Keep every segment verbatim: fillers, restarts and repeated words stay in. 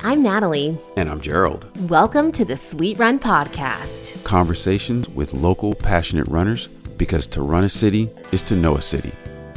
I'm Natalie. And I'm Gerald. Welcome to the Sweet Run Podcast. Conversations with local, passionate runners, because to run a city is to know a city.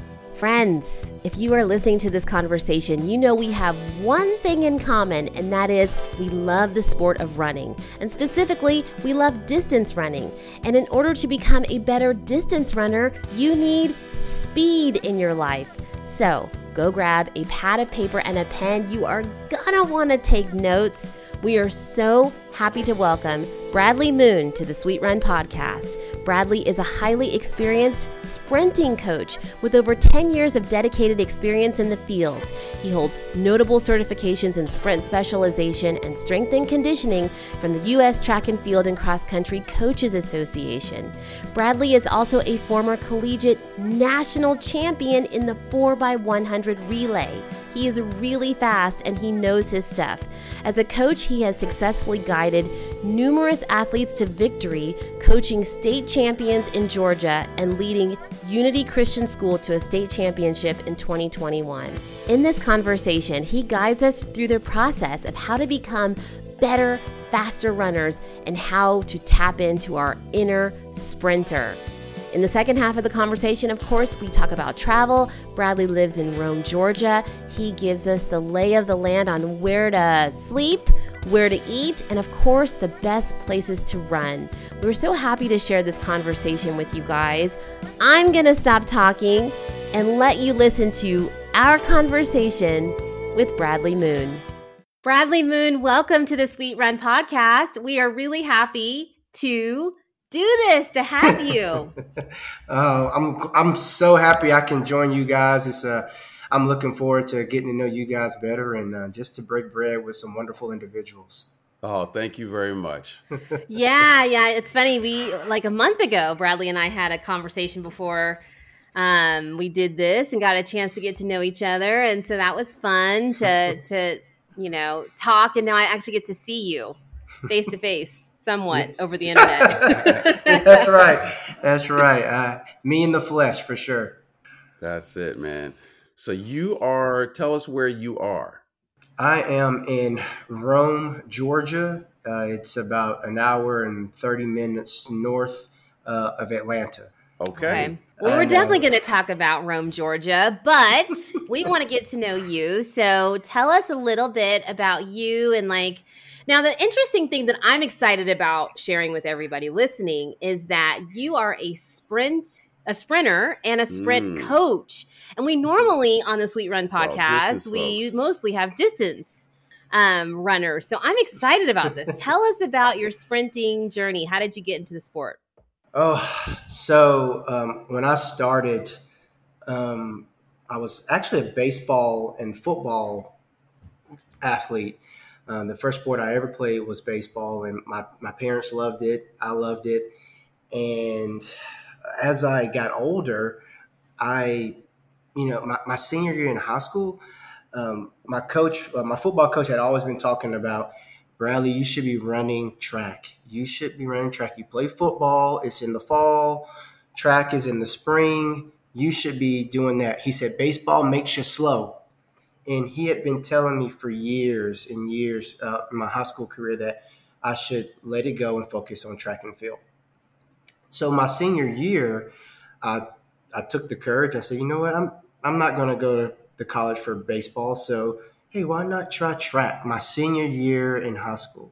Friends, if you are listening to this conversation, you know we have one thing in common, and that is we love the sport of running. And specifically, we love distance running. And in order to become a better distance runner, you need speed in your life. So go grab a pad of paper and a pen. You are gonna want to take notes. We are so happy to welcome Bradley Moon to the Sweet Run Podcast. Bradley is a highly experienced sprinting coach with over ten years of dedicated experience in the field. He holds notable certifications in sprint specialization and strength and conditioning from the U S Track and Field and Cross Country Coaches Association. Bradley is also a former collegiate national champion in the four by one hundred relay. He is really fast and he knows his stuff. As a coach, he has successfully guided numerous athletes to victory, coaching state champions in Georgia and leading Unity Christian School to a state championship in twenty twenty-one. In this conversation, he guides us through the process of how to become better, faster runners and how to tap into our inner sprinter. In the second half of the conversation, of course, we talk about travel. Bradley lives in Rome, Georgia. He gives us the lay of the land on where to sleep, where to eat, and of course, the best places to run. We're so happy to share this conversation with you guys. I'm going to stop talking and let you listen to our conversation with Bradley Moon. Bradley Moon, welcome to the Sweet Run Podcast. We are really happy to do this, to have you. uh, I'm I'm so happy I can join you guys. It's uh, I'm looking forward to getting to know you guys better and uh, just to break bread with some wonderful individuals. Oh, thank you very much. yeah, yeah. It's funny. We like a month ago, Bradley and I had a conversation before um, we did this and got a chance to get to know each other, and so that was fun to to you know talk. And now I actually get to see you face to face. Somewhat yes. over the internet. That's right. That's right. Uh, me in the flesh, for sure. That's it, man. So you are, tell us where you are. I am in Rome, Georgia. Uh, it's about an hour and thirty minutes north uh, of Atlanta. Okay. okay. Well, we're definitely going to talk about Rome, Georgia, but we want to get to know you. So tell us a little bit about you and like, now, the interesting thing that I'm excited about sharing with everybody listening is that you are a sprint, a sprinter and a sprint mm. coach. And we normally on the Sweet Run podcast, distance, we folks. mostly have distance um, runners. So I'm excited about this. Tell us about your sprinting journey. How did you get into the sport? Oh, so um, when I started, um, I was actually a baseball and football athlete. Um, the first sport I ever played was baseball, and my, my parents loved it. I loved it. And as I got older, I, you know, my, my senior year in high school, um, my coach, uh, my football coach had always been talking about, Bradley, you should be running track. You should be running track. You play football. It's in the fall. Track is in the spring. You should be doing that. He said, baseball makes you slow. And he had been telling me for years and years uh, in my high school career that I should let it go and focus on track and field. So my senior year, I I took the courage. I said, you know what, I'm I'm not going to go to the college for baseball. So, hey, why not try track my senior year in high school?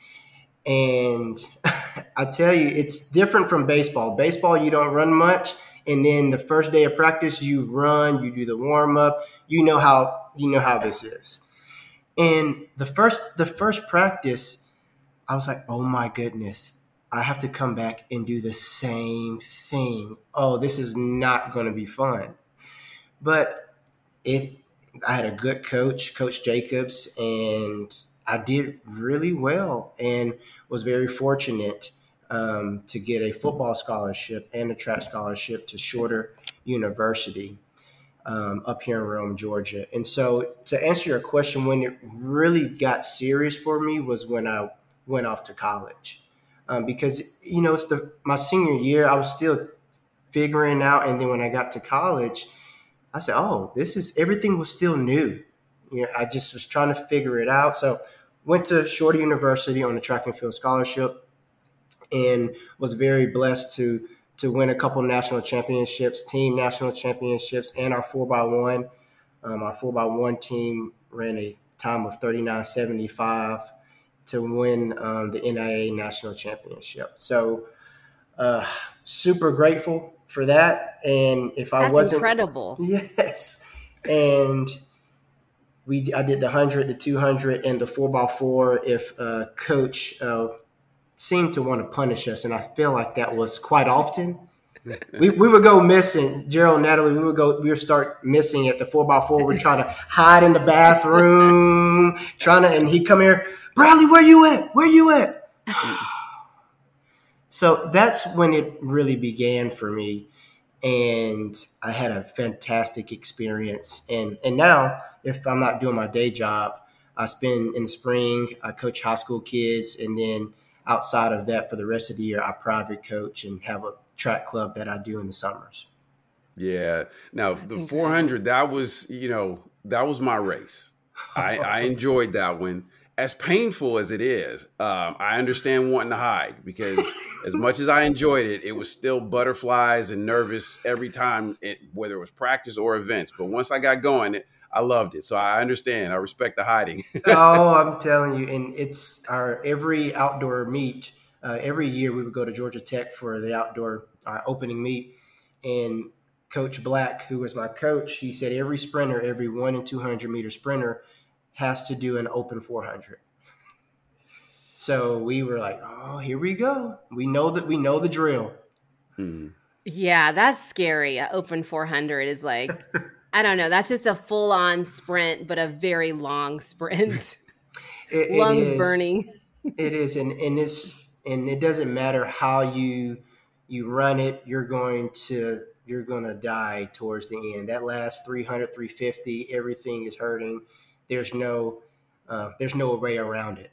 And I tell you, it's different from baseball. Baseball, you don't run much. And then the first day of practice, you run, you do the warm up. You know how you know how this is. And the first the first practice, I was like, oh my goodness, I have to come back and do the same thing. Oh, this is not going to be fun. But it, I had a good coach, Coach Jacobs, and I did really well and was very fortunate um, to get a football scholarship and a track scholarship to Shorter University um, up here in Rome, Georgia. And so to answer your question, when it really got serious for me was when I went off to college. Um, because, you know, it's the my senior year, I was still figuring out. And then when I got to college, I said, oh, this is, everything was still new. You know, I just was trying to figure it out. So went to Shorter University on a track and field scholarship, and was very blessed to to win a couple national championships, team national championships, and our four by one. Um, our four by one team ran a time of thirty-nine seventy-five to win um, the N I A national championship. So uh, super grateful for that. And if I That's wasn't incredible. Yes. And we I did the one hundred, the two hundred, and the four by four if uh, coach uh, seemed to want to punish us. And I feel like that was quite often. We, we would go missing, Gerald and Natalie, we would go, we would start missing at the four by four. We're trying to hide in the bathroom, trying to, and he'd come here, Bradley, where you at? Where you at? So that's when it really began for me. And I had a fantastic experience. And, and now, if I'm not doing my day job, I spend in the spring, I coach high school kids. And then outside of that, for the rest of the year, I private coach and have a track club that I do in the summers. Yeah. Now the four hundred, that was, you know, that was my race. I, I enjoyed that one. As painful as it is, um, I understand wanting to hide because as much as I enjoyed it, it was still butterflies and nervous every time, it, whether it was practice or events. But once I got going, it, I loved it. So I understand. I respect the hiding. Oh, I'm telling you. And it's our every outdoor meet. Uh, every year we would go to Georgia Tech for the outdoor uh, opening meet. And Coach Black, who was my coach, he said every sprinter, every one and two hundred meter sprinter has to do an open four hundred. So we were like, oh, here we go. We know that we know the drill. Hmm. Yeah, that's scary. An open four hundred is like, I don't know. That's just a full on sprint, but a very long sprint. It, Lungs it is, burning. It is. And, and it's, and it doesn't matter how you, you run it, you're going to, you're going to die towards the end. That last three hundred, three fifty, everything is hurting. There's no, uh, there's no way around it.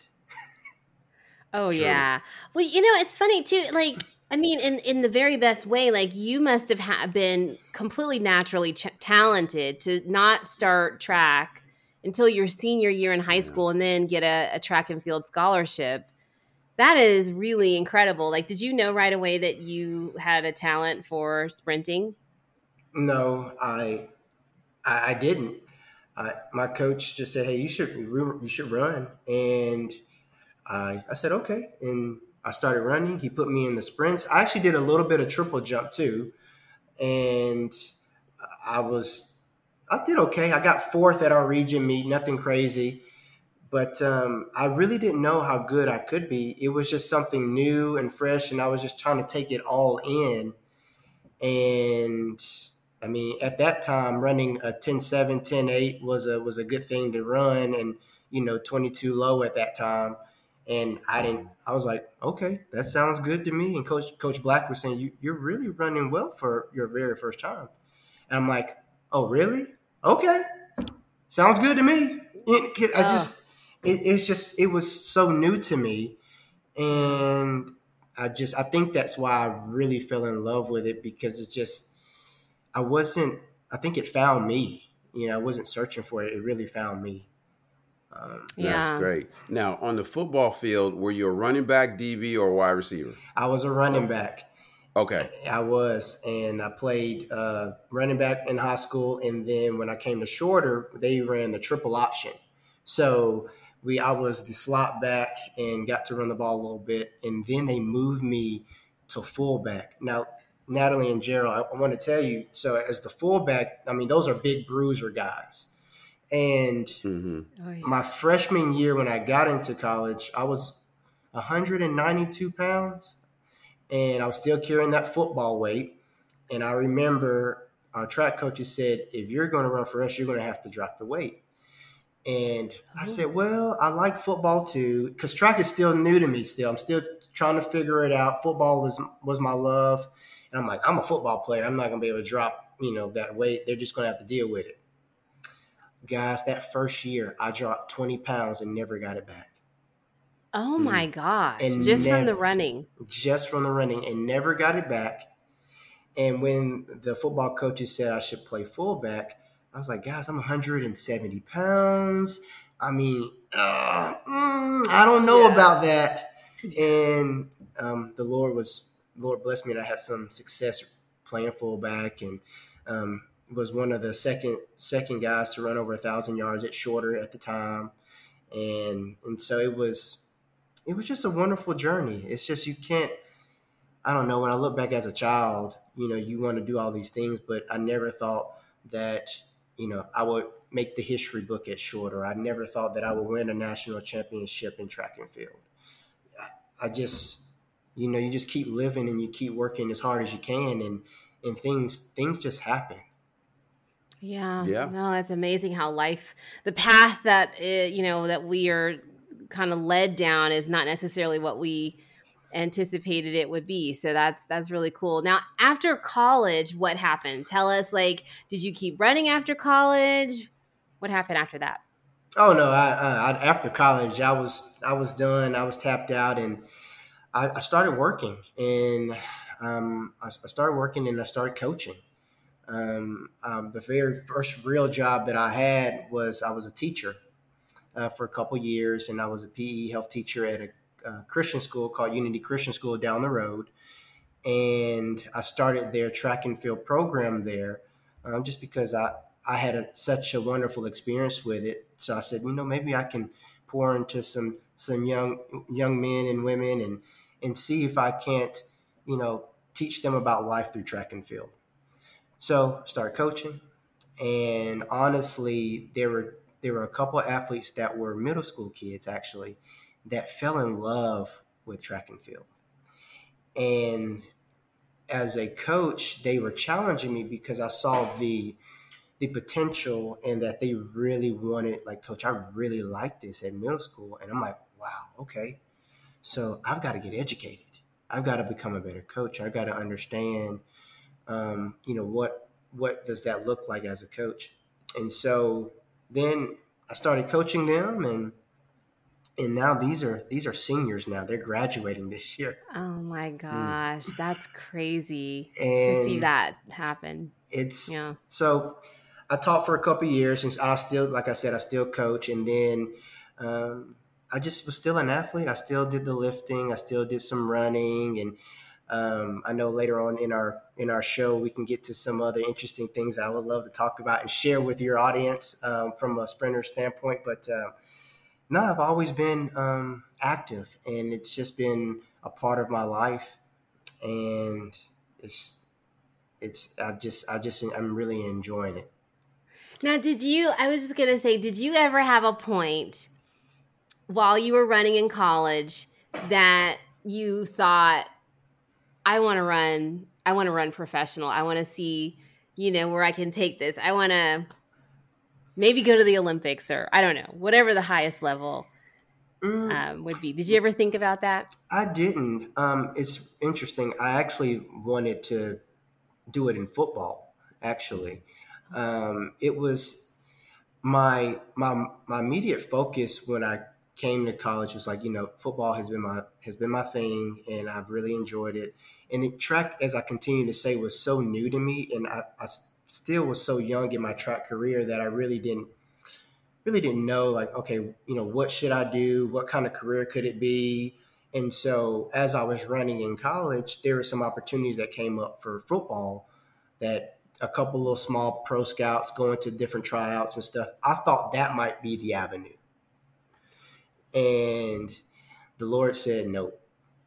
Oh, True. yeah. Well, you know, it's funny too. Like, I mean, in, in the very best way, like you must have ha- been completely naturally ch- talented to not start track until your senior year in high school and then get a, a track and field scholarship. That is really incredible. Like, did you know right away that you had a talent for sprinting? No, I, I, I didn't. I, my coach just said, "Hey, you should, you should run." And I, I said, "Okay." And I started running. He put me in the sprints. I actually did a little bit of triple jump too. And I was, I did okay. I got fourth at our region meet, nothing crazy. But um, I really didn't know how good I could be. It was just something new and fresh, and I was just trying to take it all in. And I mean, at that time, running a ten seven, ten eight was a was a good thing to run, and you know, twenty-two low at that time. And I didn't. I was like, okay, that sounds good to me. And Coach Coach Black was saying, you, you're really running well for your very first time. And I'm like, oh, really? Okay, sounds good to me. It, I just. It, it's just, it was so new to me. And I just, I think that's why I really fell in love with it, because it's just, I wasn't, I think it found me. You know, I wasn't searching for it. It really found me. Um, Yeah. That's great. Now, on the football field, were you a running back, D B, or wide receiver? I was a running back. Okay. I was, and I played uh, running back in high school. And then when I came to Shorter, they ran the triple option. So we, I was the slot back and got to run the ball a little bit. And then they moved me to fullback. Now, Natalie and Gerald, I, I want to tell you, so as the fullback, I mean, those are big bruiser guys. And Mm-hmm. Oh, yeah. my freshman year when I got into college, I was one hundred ninety-two pounds, and I was still carrying that football weight. And I remember our track coaches said, if you're going to run for us, you're going to have to drop the weight. And I said, well, I like football too, because track is still new to me still. I'm still trying to figure it out. Football was, was my love. And I'm like, I'm a football player. I'm not going to be able to drop, you know, that weight. They're just going to have to deal with it. Guys, that first year, I dropped twenty pounds and never got it back. Oh my gosh. And Just from the never- running. Just from the running, and never got it back. And when the football coaches said I should play fullback, I was like, guys, I'm one hundred seventy pounds. I mean, uh, mm, I don't know Yeah. about that. And um, the Lord was, Lord blessed me, and I had some success playing fullback, and um, was one of the second second guys to run over a thousand yards at Shorter at the time, and and so it was it was just a wonderful journey. It's just you can't. I don't know. When I look back as a child, you know, you want to do all these things, but I never thought that, you know, I would make the history book at Shorter. I never thought that I would win a national championship in track and field. I just, you know, you just keep living and you keep working as hard as you can, and and things things just happen. Yeah. Yeah. No, it's amazing how life, the path that, uh, you know, that we are kind of led down is not necessarily what we anticipated it would be. So that's, that's really cool. Now, after college, what happened? Tell us, like, did you keep running after college? What happened after that? Oh no! I, I, I after college, I was I was done. I was tapped out, and I, I started working. And um, I, I started working, and I started coaching. Um, um, the very first real job that I had was I was a teacher uh, for a couple years, and I was a P E health teacher at a, a Christian school called Unity Christian School down the road. And I started their track and field program there, um, just because I I had a, such a wonderful experience with it. So I said, you know, maybe I can pour into some some young young men and women, and and see if I can't, you know, teach them about life through track and field. So started coaching, and honestly, there were there were a couple of athletes that were middle school kids actually that fell in love with track and field. And as a coach, they were challenging me because I saw the the potential, and that they really wanted, like, coach, I really like this at middle school. And I'm like, wow, okay. So I've got to get educated. I've got to become a better coach. I've got to understand, um, you know, what what does that look like as a coach? And so then I started coaching them, and and now these are these are seniors now. They're graduating this year. Oh my gosh, that's crazy to see And that happen. it's Yeah. so I taught for a couple of years, and I still, like I said, I still coach. And then um, I just was still an athlete. I still did the lifting. I still did some running, and um, I know later on in our in our show we can get to some other interesting things I would love to talk about and share with your audience um, from a sprinter standpoint. But uh, no, I've always been um, active, and it's just been a part of my life, and it's it's I just I just I'm really enjoying it. Now, did you, I was just going to say, did you ever have a point while you were running in college that you thought, I want to run, I want to run professional. I want to see, you know, where I can take this. I want to maybe go to the Olympics, or I don't know, whatever the highest level Mm, um, would be. Did you ever think about that? I didn't. Um, it's interesting. I actually wanted to do it in football. Actually, um, it was my my my immediate focus when I came to college was like, you know, football has been my has been my thing, and I've really enjoyed it. And the track, as I continue to say, was so new to me, and I, I s- still was so young in my track career that I really didn't really didn't know, like, okay, you know, what should I do? What kind of career could it be? And so as I was running in college, there were some opportunities that came up for football, that a couple little small pro scouts going to different tryouts and stuff. I thought that might be the avenue. And the Lord said, nope.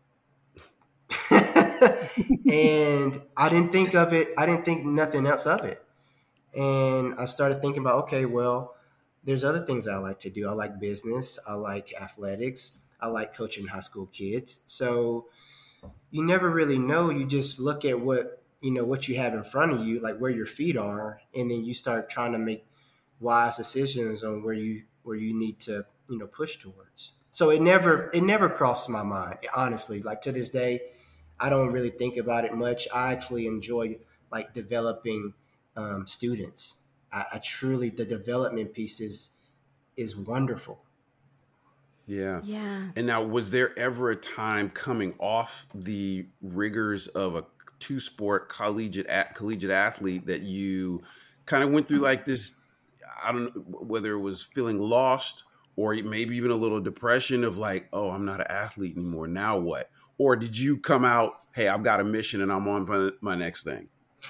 And I didn't think of it. I didn't think nothing else of it. And I started thinking about, okay, well, there's other things I like to do. I like business. I like athletics. I like coaching high school kids. So you never really know. You just look at what, you know, what you have in front of you, like where your feet are, and then you start trying to make wise decisions on where you where you need to, you know, push towards. So it never it never crossed my mind, honestly. Like to this day, I don't really think about it much. I actually enjoy like developing um, students. I, I truly the development piece is is wonderful. Yeah. Yeah. And now, was there ever a time coming off the rigors of a two sport collegiate at, collegiate athlete that you kind of went through like this? I don't know whether it was feeling lost or maybe even a little depression of like, oh, I'm not an athlete anymore. Now what? Or did you come out, hey, I've got a mission and I'm on my, my next thing?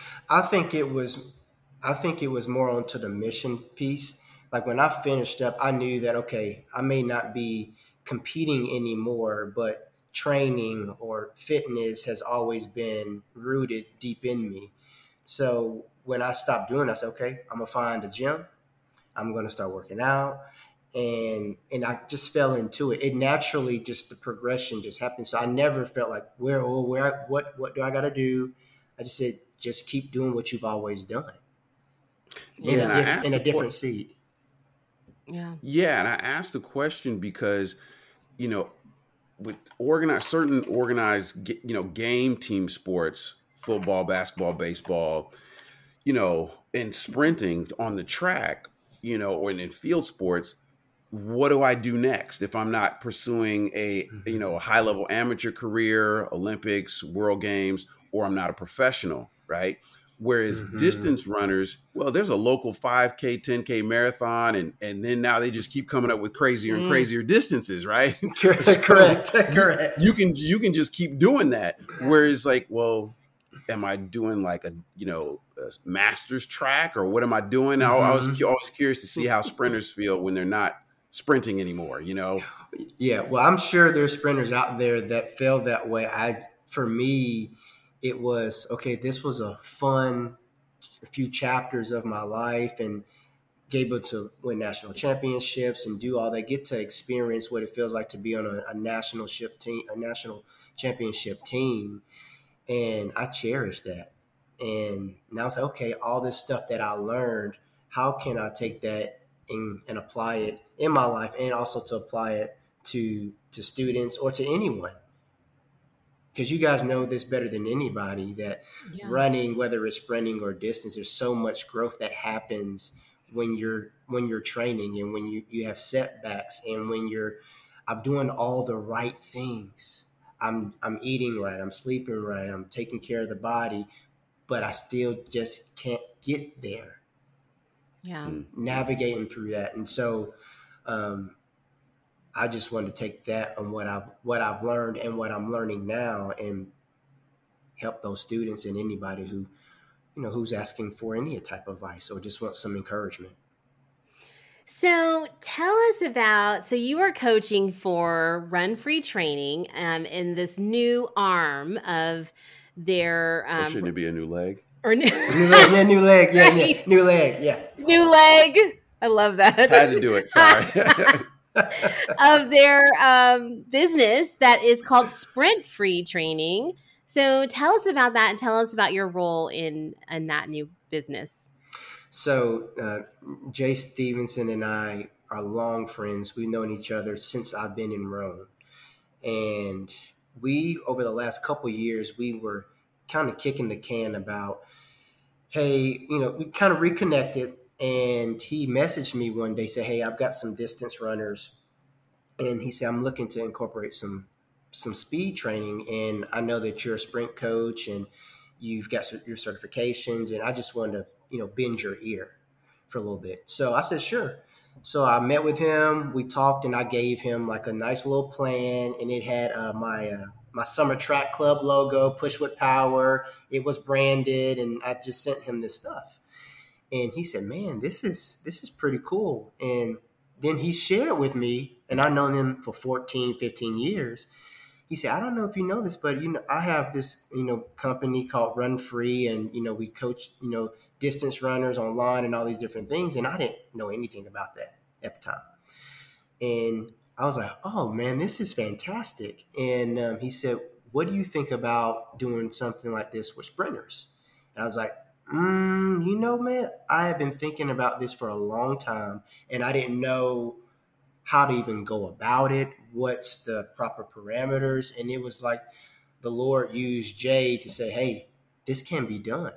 I think it was, I think it was more onto the mission piece. Like when I finished up, I knew that, okay, I may not be competing anymore, but training or fitness has always been rooted deep in me. So when I stopped doing it, I said, okay, I'm going to find a gym. I'm going to start working out. And and I just fell into it. It naturally, just the progression just happened. So I never felt like, where, oh, where, what, what do I got to do? I just said, just keep doing what you've always done Yeah, in, and a, I diff- asked in a the different que- seed. Yeah. Yeah, and I asked the question because, you know, with organized certain organized, ga- you know, game team sports, football, basketball, baseball, you know, and sprinting on the track, you know, or in field sports, what do I do next if I'm not pursuing a, you know, a high level amateur career, Olympics, World Games, or I'm not a professional, right? Whereas Mm-hmm. distance runners, well, there's a local five K, ten K marathon, and and then now they just keep coming up with crazier and Mm. crazier distances, right? Correct, So correct, you, correct. you can you can just keep doing that. Whereas like, well, am I doing like a, you know, a master's track, or what am I doing? I, I was cu- Mm-hmm. always curious to see how sprinters feel when they're not sprinting anymore, you know? Yeah, well, I'm sure there's sprinters out there that feel that way. I, for me, it was okay. This was a fun few chapters of my life, and able to win national championships and do all that. Get to experience what it feels like to be on a, a national ship team, a national championship team, and I cherish that. And now it's like, okay, all this stuff that I learned, how can I take that and, and apply it in my life, and also to apply it to to students or to anyone? Because you guys know this better than anybody, that Yeah. running, whether it's sprinting or distance, there's so much growth that happens when you're when you're training, and when you, you have setbacks, and when you're I'm doing all the right things. I'm I'm eating right, I'm sleeping right, I'm taking care of the body, but I still just can't get there, Yeah. Mm. navigating through that. And so um, I just wanted to take that on what I've what I've learned and what I'm learning now, and help those students and anybody who, you know, who's asking for any type of advice or just wants some encouragement. So tell us about, so you are coaching for Run Free Training um, in this new arm of their, Or um, shouldn't it be a new leg? or new, New leg, yeah, new leg, yeah, yeah, Right. new leg, yeah. new leg. I love that. Had to do it. Sorry. Of their um, business that is called Sprint Free Training. So tell us about that, and tell us about your role in, in that new business. So uh, Jay Stevenson and I are long friends. We've known each other since I've been in Rome. And we, over the last couple of years, we were kind of kicking the can about, hey, you know, we kind of reconnected. And he messaged me one day, said, hey, I've got some distance runners. And he said, I'm looking to incorporate some some speed training. And I know that you're a sprint coach and you've got your certifications. And I just wanted to, you know, bend your ear for a little bit. So I said, sure. So I met with him. We talked, and I gave him like a nice little plan. And it had uh, my uh, my summer track club logo, Push with Power. It was branded. And I just sent him this stuff. And he said, man, this is this is pretty cool. And then he shared with me, and I've known him for fourteen, fifteen years. He said, I don't know if you know this, but, you know, I have this, you know, company called Run Free, and, you know, we coach, you know, distance runners online and all these different things. And I didn't know anything about that at the time. And I was like, oh, man, this is fantastic. And um, he said, what do you think about doing something like this with sprinters? And I was like, mm, you know, man, I have been thinking about this for a long time, and I didn't know how to even go about it. What's the proper parameters? And it was like the Lord used Jay to say, hey, this can be done.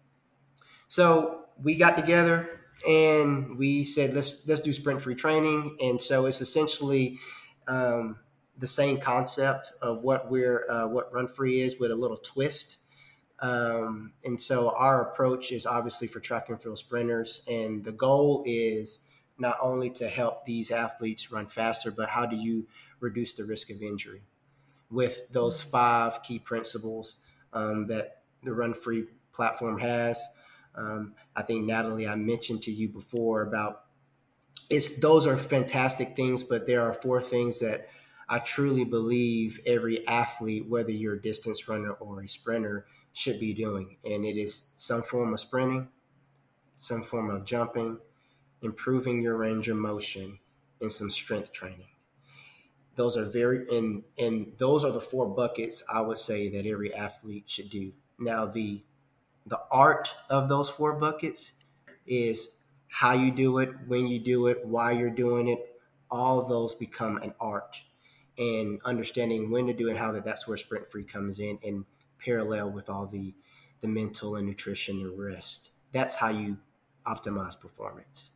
So we got together and we said, let's let's do sprint free training. And so it's essentially um, the same concept of what we're uh, what Run Free is, with a little twist. Um, and so our approach is obviously for track and field sprinters, and the goal is not only to help these athletes run faster, but how do you reduce the risk of injury with those five key principles um, that the Run Free platform has. Um, I think, Natalie, I mentioned to you before about it's those are fantastic things, but there are four things that I truly believe every athlete, whether you're a distance runner or a sprinter, should be doing. And it is some form of sprinting, some form of jumping, improving your range of motion, and some strength training. Those are very, and, and those are the four buckets I would say that every athlete should do. Now, the the art of those four buckets is how you do it, when you do it, why you're doing it. All those become an art, and understanding when to do it, how that that's where Sprint Free comes in, and parallel with all the the mental and nutrition and rest. That's how you optimize performance.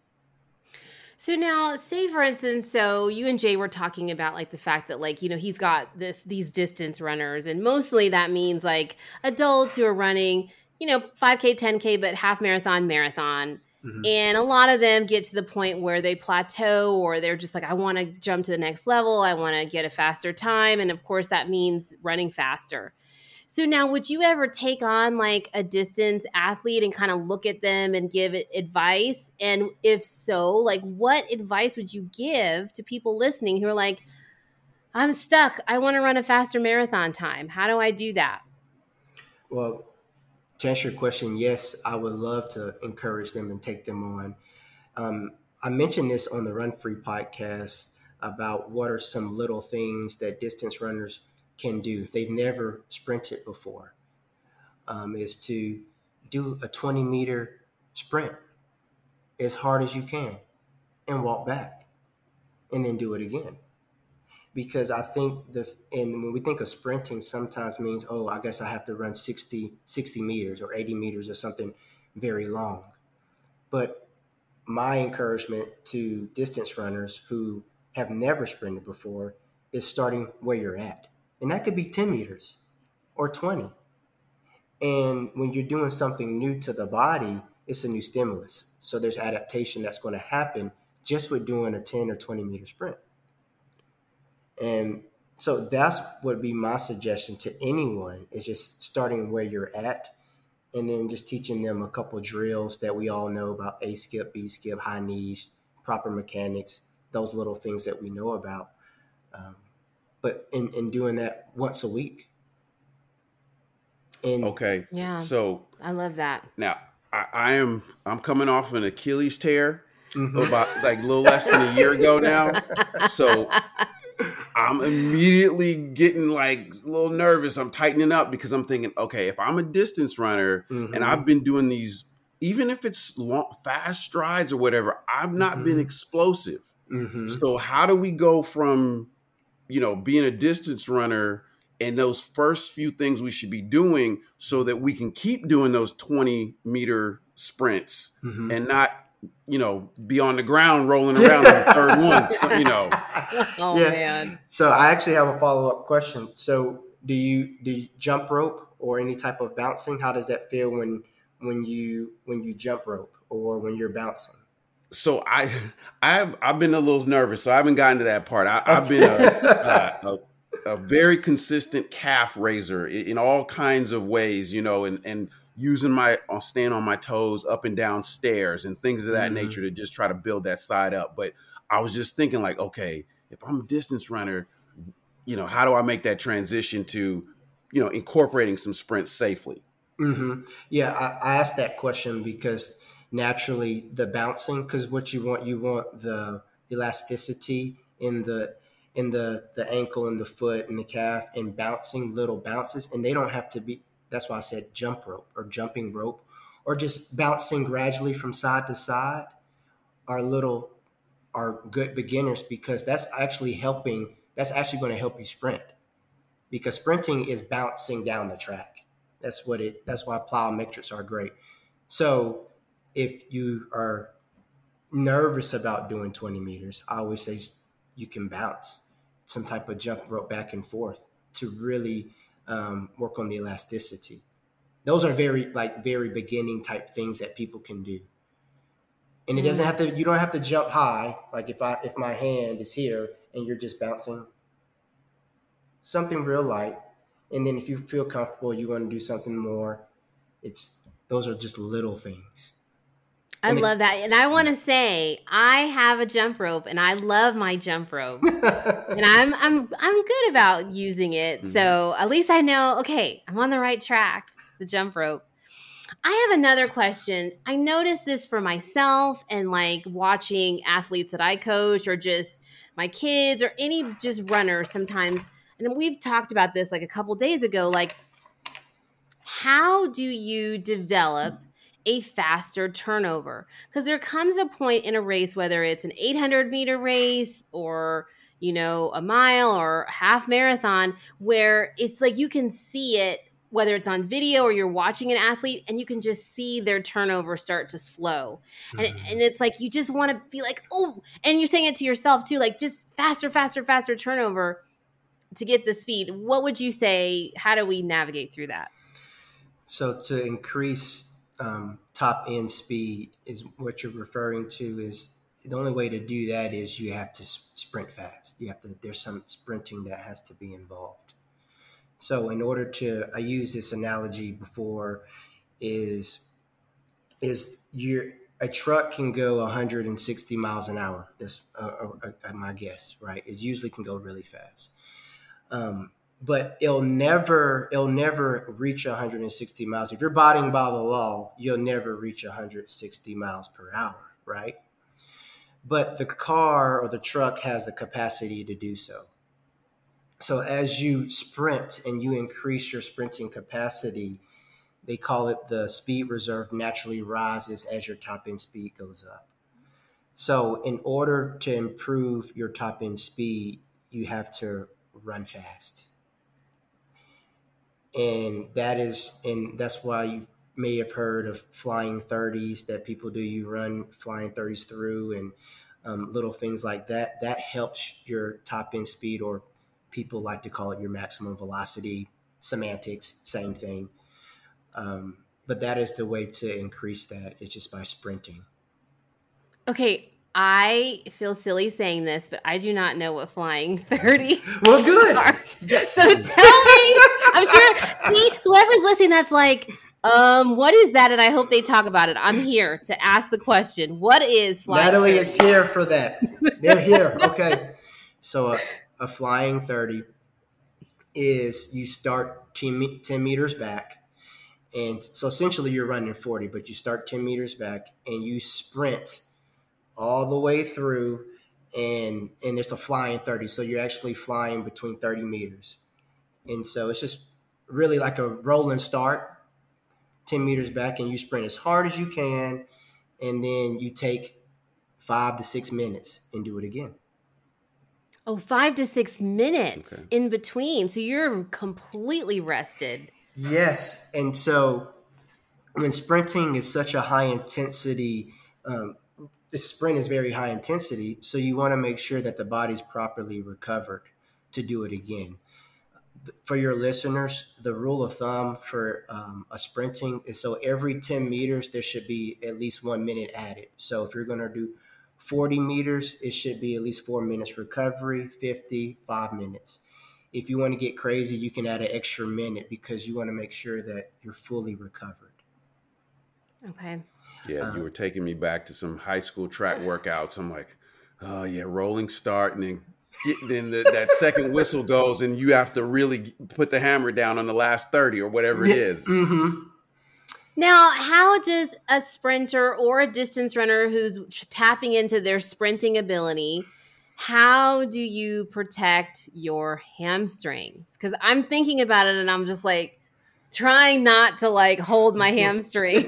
So now, say for instance, so you and Jay were talking about like the fact that like, you know, he's got this these distance runners, and mostly that means like adults who are running, you know, five K, ten K, but half marathon, marathon. Mm-hmm. And a lot of them get to the point where they plateau, or they're just like, I want to jump to the next level. I want to get a faster time. And of course that means running faster. So now, would you ever take on like a distance athlete and kind of look at them and give it advice? And if so, like what advice would you give to people listening who are like, I'm stuck. I want to run a faster marathon time. How do I do that? Well, to answer your question, yes, I would love to encourage them and take them on. Um, I mentioned this on the Run Free podcast about what are some little things that distance runners can do if they've never sprinted before, um, is to do a twenty meter sprint as hard as you can and walk back and then do it again. Because I think the, and when we think of sprinting, sometimes means, oh, I guess I have to run sixty, sixty meters or eighty meters or something very long. But my encouragement to distance runners who have never sprinted before is starting where you're at. And that could be ten meters or twenty. And when you're doing something new to the body, it's a new stimulus. So there's adaptation that's going to happen just with doing a ten or twenty meter sprint. And so that's what would be my suggestion to anyone, is just starting where you're at and then just teaching them a couple drills that we all know about: A skip, B skip, high knees, proper mechanics, those little things that we know about. Um, but in, in doing that once a week. And okay. Yeah. So I love that. Now I, I am, I'm coming off an Achilles tear mm-hmm. about like a little less than a year ago now. So I'm immediately getting like a little nervous. I'm tightening up because I'm thinking, okay, if I'm a distance runner mm-hmm. and I've been doing these, even if it's long, fast strides or whatever, I've not mm-hmm. been explosive. Mm-hmm. So how do we go from, you know, being a distance runner and those first few things we should be doing so that we can keep doing those twenty meter sprints mm-hmm. and not, you know, be on the ground rolling around on the third one, so, you know. Oh, yeah. Man. So I actually have a follow-up question. So do you do you jump rope or any type of bouncing? How does that feel when when you when you jump rope or when you're bouncing? So I I've I've been a little nervous, so I haven't gotten to that part. I, I've been a, a, a a very consistent calf raiser in, in all kinds of ways, you know, and and using my, I'll stand on my toes up and down stairs and things of that mm-hmm. nature to just try to build that side up. But I was just thinking like, okay, if I'm a distance runner, you know, how do I make that transition to, you know, incorporating some sprints safely? Mm-hmm. Yeah, I, I asked that question because naturally the bouncing, because what you want, you want the elasticity in the in the, the ankle and the foot and the calf, and bouncing little bounces. And they don't have to be, that's why I said jump rope or jumping rope, or just bouncing gradually from side to side are little, are good beginners, because that's actually helping, that's actually going to help you sprint, because sprinting is bouncing down the track. That's what it, that's why plyometrics are great. So if you are nervous about doing twenty meters, I always say you can bounce some type of jump rope back and forth to really um, work on the elasticity. Those are very like very beginning type things that people can do. And it mm-hmm. doesn't have to, you don't have to jump high. Like if I, if my hand is here and you're just bouncing, something real light. And then if you feel comfortable, you want to do something more. It's, those are just little things. I and love it, that. And I want to say, I have a jump rope and I love my jump rope and I'm, I'm, I'm good about using it. Mm-hmm. So at least I know, okay, I'm on the right track, the jump rope. I have another question. I noticed this for myself and like watching athletes that I coach or just my kids or any just runners sometimes. And we've talked about this like a couple days ago, like how do you develop a faster turnover? Because there comes a point in a race, whether it's an eight hundred meter race or, you know, a mile or half marathon, where it's like you can see it, whether it's on video or you're watching an athlete and you can just see their turnover start to slow. Mm-hmm. And, and it's like, you just want to be like, oh, and you're saying it to yourself too, like just faster, faster, faster turnover to get the speed. What would you say? How do we navigate through that? So to increase um, top end speed is what you're referring to is the only way to do that is you have to sprint fast. You have to, there's some sprinting that has to be involved. So in order to, I use this analogy before, is is you a truck can go one hundred sixty miles an hour. That's uh, uh, uh, my guess, right? It usually can go really fast, um, but it'll never it'll never reach one hundred sixty miles. If you're abiding by the law, you'll never reach one hundred sixty miles per hour, right? But the car or the truck has the capacity to do so. So as you sprint and you increase your sprinting capacity, they call it the speed reserve naturally rises as your top end speed goes up. So in order to improve your top end speed, you have to run fast. And that is, and that's why you may have heard of flying thirties that people do. You run flying thirties through and um, little things like that. That helps your top end speed, or people like to call it your maximum velocity. Semantics, same thing. Um, but that is the way to increase that. It's just by sprinting. Okay, I feel silly saying this, but I do not know what flying thirty. Well, good. Yes. So tell me. I'm sure. See, whoever's listening, that's like, um, what is that? And I hope they talk about it. I'm here to ask the question. What is flying? Natalie thirty? is here for that. They're here. Okay. So a, a flying thirty is you start ten, ten meters back. And so essentially you're running forty, but you start ten meters back and you sprint all the way through, and and it's a flying thirty. So you're actually flying between thirty meters. And so it's just really like a rolling start, ten meters back, and you sprint as hard as you can. And then you take five to six minutes and do it again. Oh, five to six minutes okay. in between. So you're completely rested. Yes. And so when sprinting is such a high intensity, um, the sprint is very high intensity. So you want to make sure that the body's properly recovered to do it again. For your listeners, the rule of thumb for um, a sprinting is so every ten meters, there should be at least one minute added. So if you're going to do forty meters, it should be at least four minutes recovery, fifty, five minutes. If you want to get crazy, you can add an extra minute because you want to make sure that you're fully recovered. Okay. Yeah, um, you were taking me back to some high school track workouts. I'm like, oh, yeah, rolling start, and then, get, then the, that second whistle goes, and you have to really put the hammer down on the last thirty or whatever it is. Mm-hmm. Now, how does a sprinter or a distance runner who's tapping into their sprinting ability, how do you protect your hamstrings? Because I'm thinking about it and I'm just like trying not to like hold my hamstring.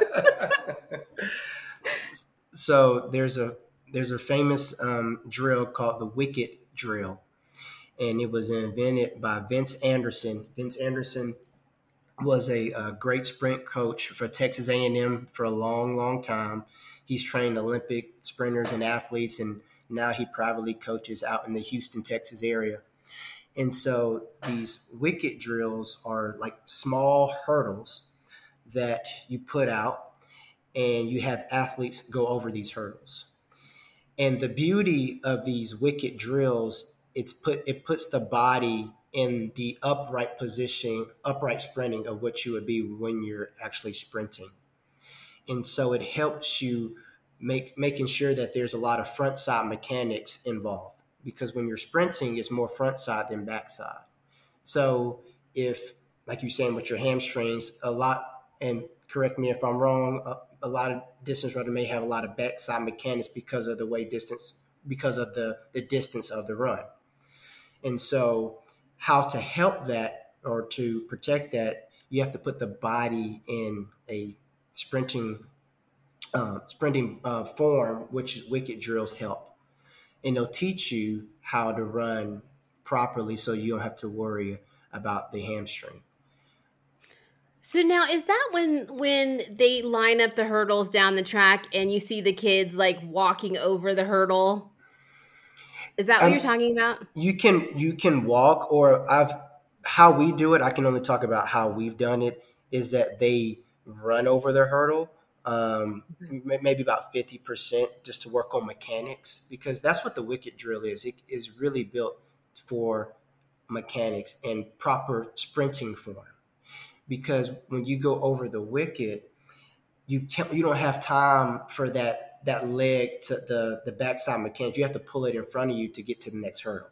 So there's a there's a famous um, drill called the wicket drill, and it was invented by Vince Anderson. Vince Anderson was a, a great sprint coach for Texas A and M for a long, long time. He's trained Olympic sprinters and athletes, and now he privately coaches out in the Houston, Texas area. And so these wicket drills are like small hurdles that you put out, and you have athletes go over these hurdles. And the beauty of these wicket drills, it's put it puts the body in the upright position, upright sprinting of what you would be when you're actually sprinting. And so it helps you make making sure that there's a lot of front side mechanics involved, because when you're sprinting, it's more front side than back side. So if, like you're saying with your hamstrings, a lot, and correct me if I'm wrong, a, a lot of distance runner may have a lot of backside mechanics because of the way distance, because of the, the distance of the run. And so how to help that or to protect that, you have to put the body in a sprinting uh, sprinting uh, form, which wicket drills help. And they'll teach you how to run properly so you don't have to worry about the hamstring. So now, is that when when they line up the hurdles down the track and you see the kids like walking over the hurdle? Is that what um, you're talking about? You can you can walk, or I've how we do it. I can only talk about how we've done it. Is that they run over the hurdle, um, maybe about fifty percent, just to work on mechanics, because that's what the wicket drill is. It is really built for mechanics and proper sprinting form. Because when you go over the wicket, you can't, you don't have time for that that leg to the, the backside mechanics. You have to pull it in front of you to get to the next hurdle.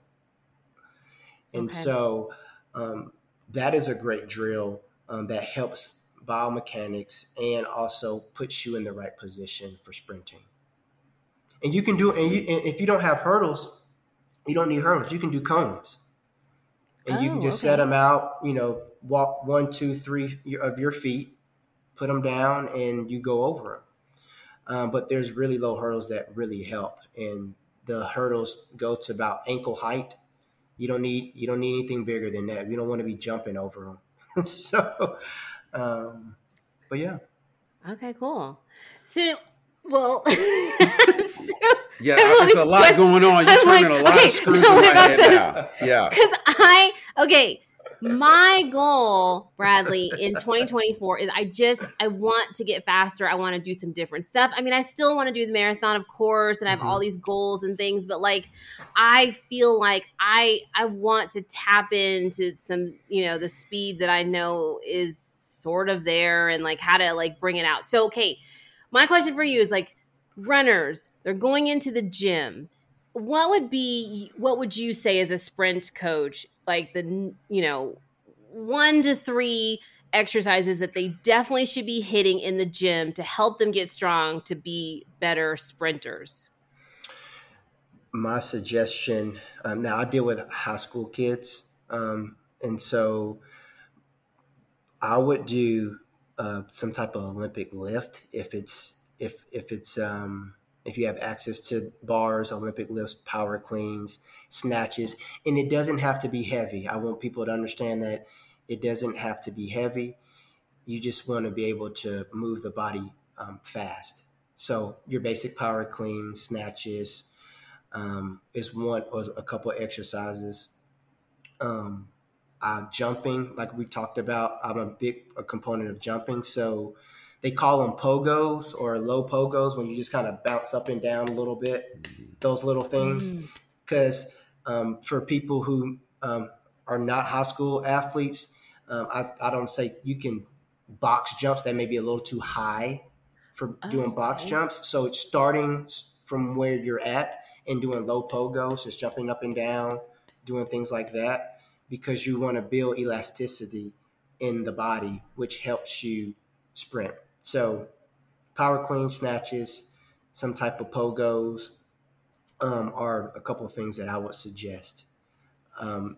And okay. so um, that is a great drill um, that helps biomechanics and also puts you in the right position for sprinting. And you can do, and, you, and if you don't have hurdles, you don't need hurdles. You can do cones. And oh, you can just okay. set them out, you know, walk one, two, three of your feet, put them down, and you go over them. Um, but there's really low hurdles that really help. And the hurdles go to about ankle height. You don't need you don't need anything bigger than that. You don't want to be jumping over them. so, um, but yeah. Okay, cool. So, well. Yeah, there's a lot going on. You're turning like, a lot okay, of screws no, in my head this? now. Yeah. Because I, okay, my goal, Bradley, in twenty twenty-four is I just, I want to get faster. I want to do some different stuff. I mean, I still want to do the marathon, of course, and I have mm-hmm. all these goals and things, but like, I feel like I, I want to tap into some, you know, the speed that I know is sort of there and like how to like bring it out. So, okay, my question for you is like, runners, they're going into the gym. What would be, what would you say as a sprint coach, like the, you know, one to three exercises that they definitely should be hitting in the gym to help them get strong to be better sprinters? My suggestion, um, now I deal with high school kids. Um, and so I would do uh, some type of Olympic lift if it's, if, if it's, um, if you have access to bars, Olympic lifts, power cleans, snatches, and it doesn't have to be heavy. I want people to understand that it doesn't have to be heavy. You just want to be able to move the body um, fast. So your basic power cleans, snatches um, is one or a couple of exercises. Um, uh, jumping, like we talked about, I'm a big a component of jumping. So they call them pogos or low pogos when you just kind of bounce up and down a little bit, those little things. Because mm. um, for people who um, are not high school athletes, um, I, I don't say you can box jumps that may be a little too high for oh, doing box okay. jumps. So it's starting from where you're at and doing low pogos, just jumping up and down, doing things like that, because you want to build elasticity in the body, which helps you sprint. So power clean, snatches, some type of pogos um, are a couple of things that I would suggest. Um,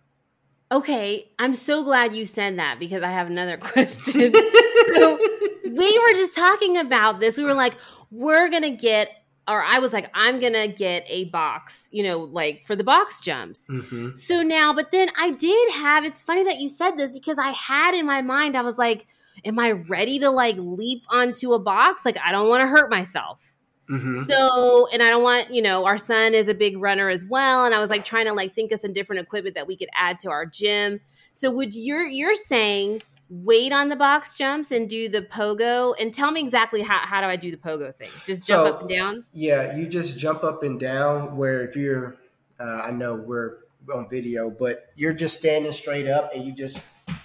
okay. I'm so glad you said that because I have another question. So we were just talking about this. We were like, we're going to get, or I was like, I'm going to get a box, you know, like for the box jumps. Mm-hmm. So now, but then I did have, it's funny that you said this because I had in my mind, I was like, am I ready to like leap onto a box? Like, I don't want to hurt myself. Mm-hmm. So, and I don't want, you know, our son is a big runner as well. And I was like trying to like think of some different equipment that we could add to our gym. So would you're, you're saying wait on the box jumps and do the pogo? And tell me exactly how, how do I do the pogo thing? Just jump So, up and down? Yeah, you just jump up and down where if you're, uh, I know we're on video, but you're just standing straight up and you just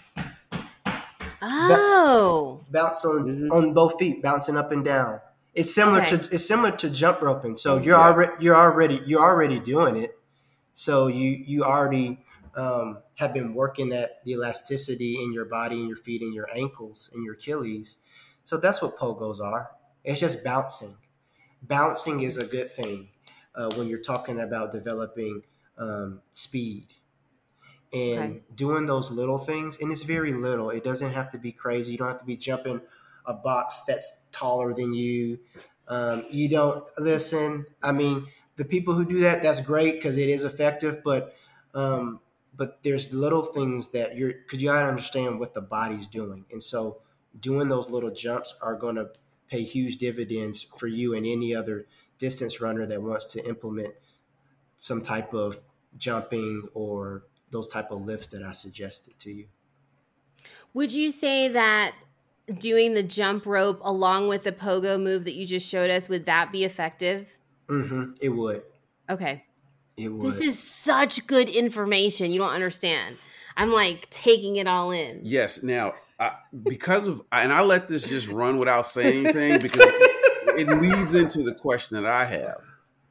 Oh. bounce on, Mm-hmm. on both feet, bouncing up and down. It's similar Okay. to it's similar to jump roping. So you're Yeah. already you're already you're already doing it. So you you already um, have been working at the elasticity in your body and your feet and your ankles and your Achilles. So that's what pogos are. It's just bouncing. Bouncing is a good thing uh, when you're talking about developing um, speed and Okay. doing those little things. And it's very little. It doesn't have to be crazy. You don't have to be jumping a box that's taller than you. Um, you don't listen. I mean, the people who do that, that's great because it is effective. But um, but there's little things that you're because you gotta understand what the body's doing, and so doing those little jumps are going to pay huge dividends for you and any other distance runner that wants to implement some type of jumping or those type of lifts that I suggested to you. Would you say that doing the jump rope along with the pogo move that you just showed us, would that be effective? Mm-hmm. It would. Okay. It would. This is such good information. You don't understand. I'm like taking it all in. Yes. Now, uh, because of, and I let this just run without saying anything because it leads into the question that I have.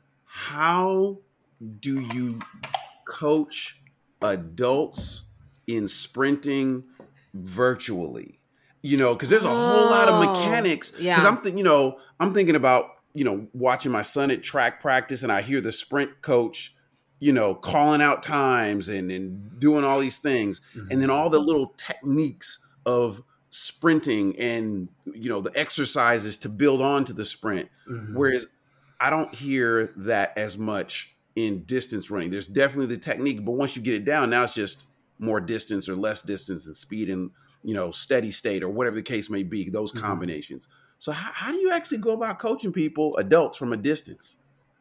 How do you coach adults in sprinting virtually? You know, because there's a whole lot of mechanics. Because yeah. I'm thinking, you know, I'm thinking about, you know, watching my son at track practice, and I hear the sprint coach, you know, calling out times and, and doing all these things, mm-hmm. and then all the little techniques of sprinting and, you know, the exercises to build onto the sprint. Mm-hmm. Whereas I don't hear that as much in distance running. There's definitely the technique, but once you get it down, now it's just more distance or less distance and speed and, you know, steady state or whatever the case may be, those mm-hmm. combinations. So how, how do you actually go about coaching people, adults, from a distance?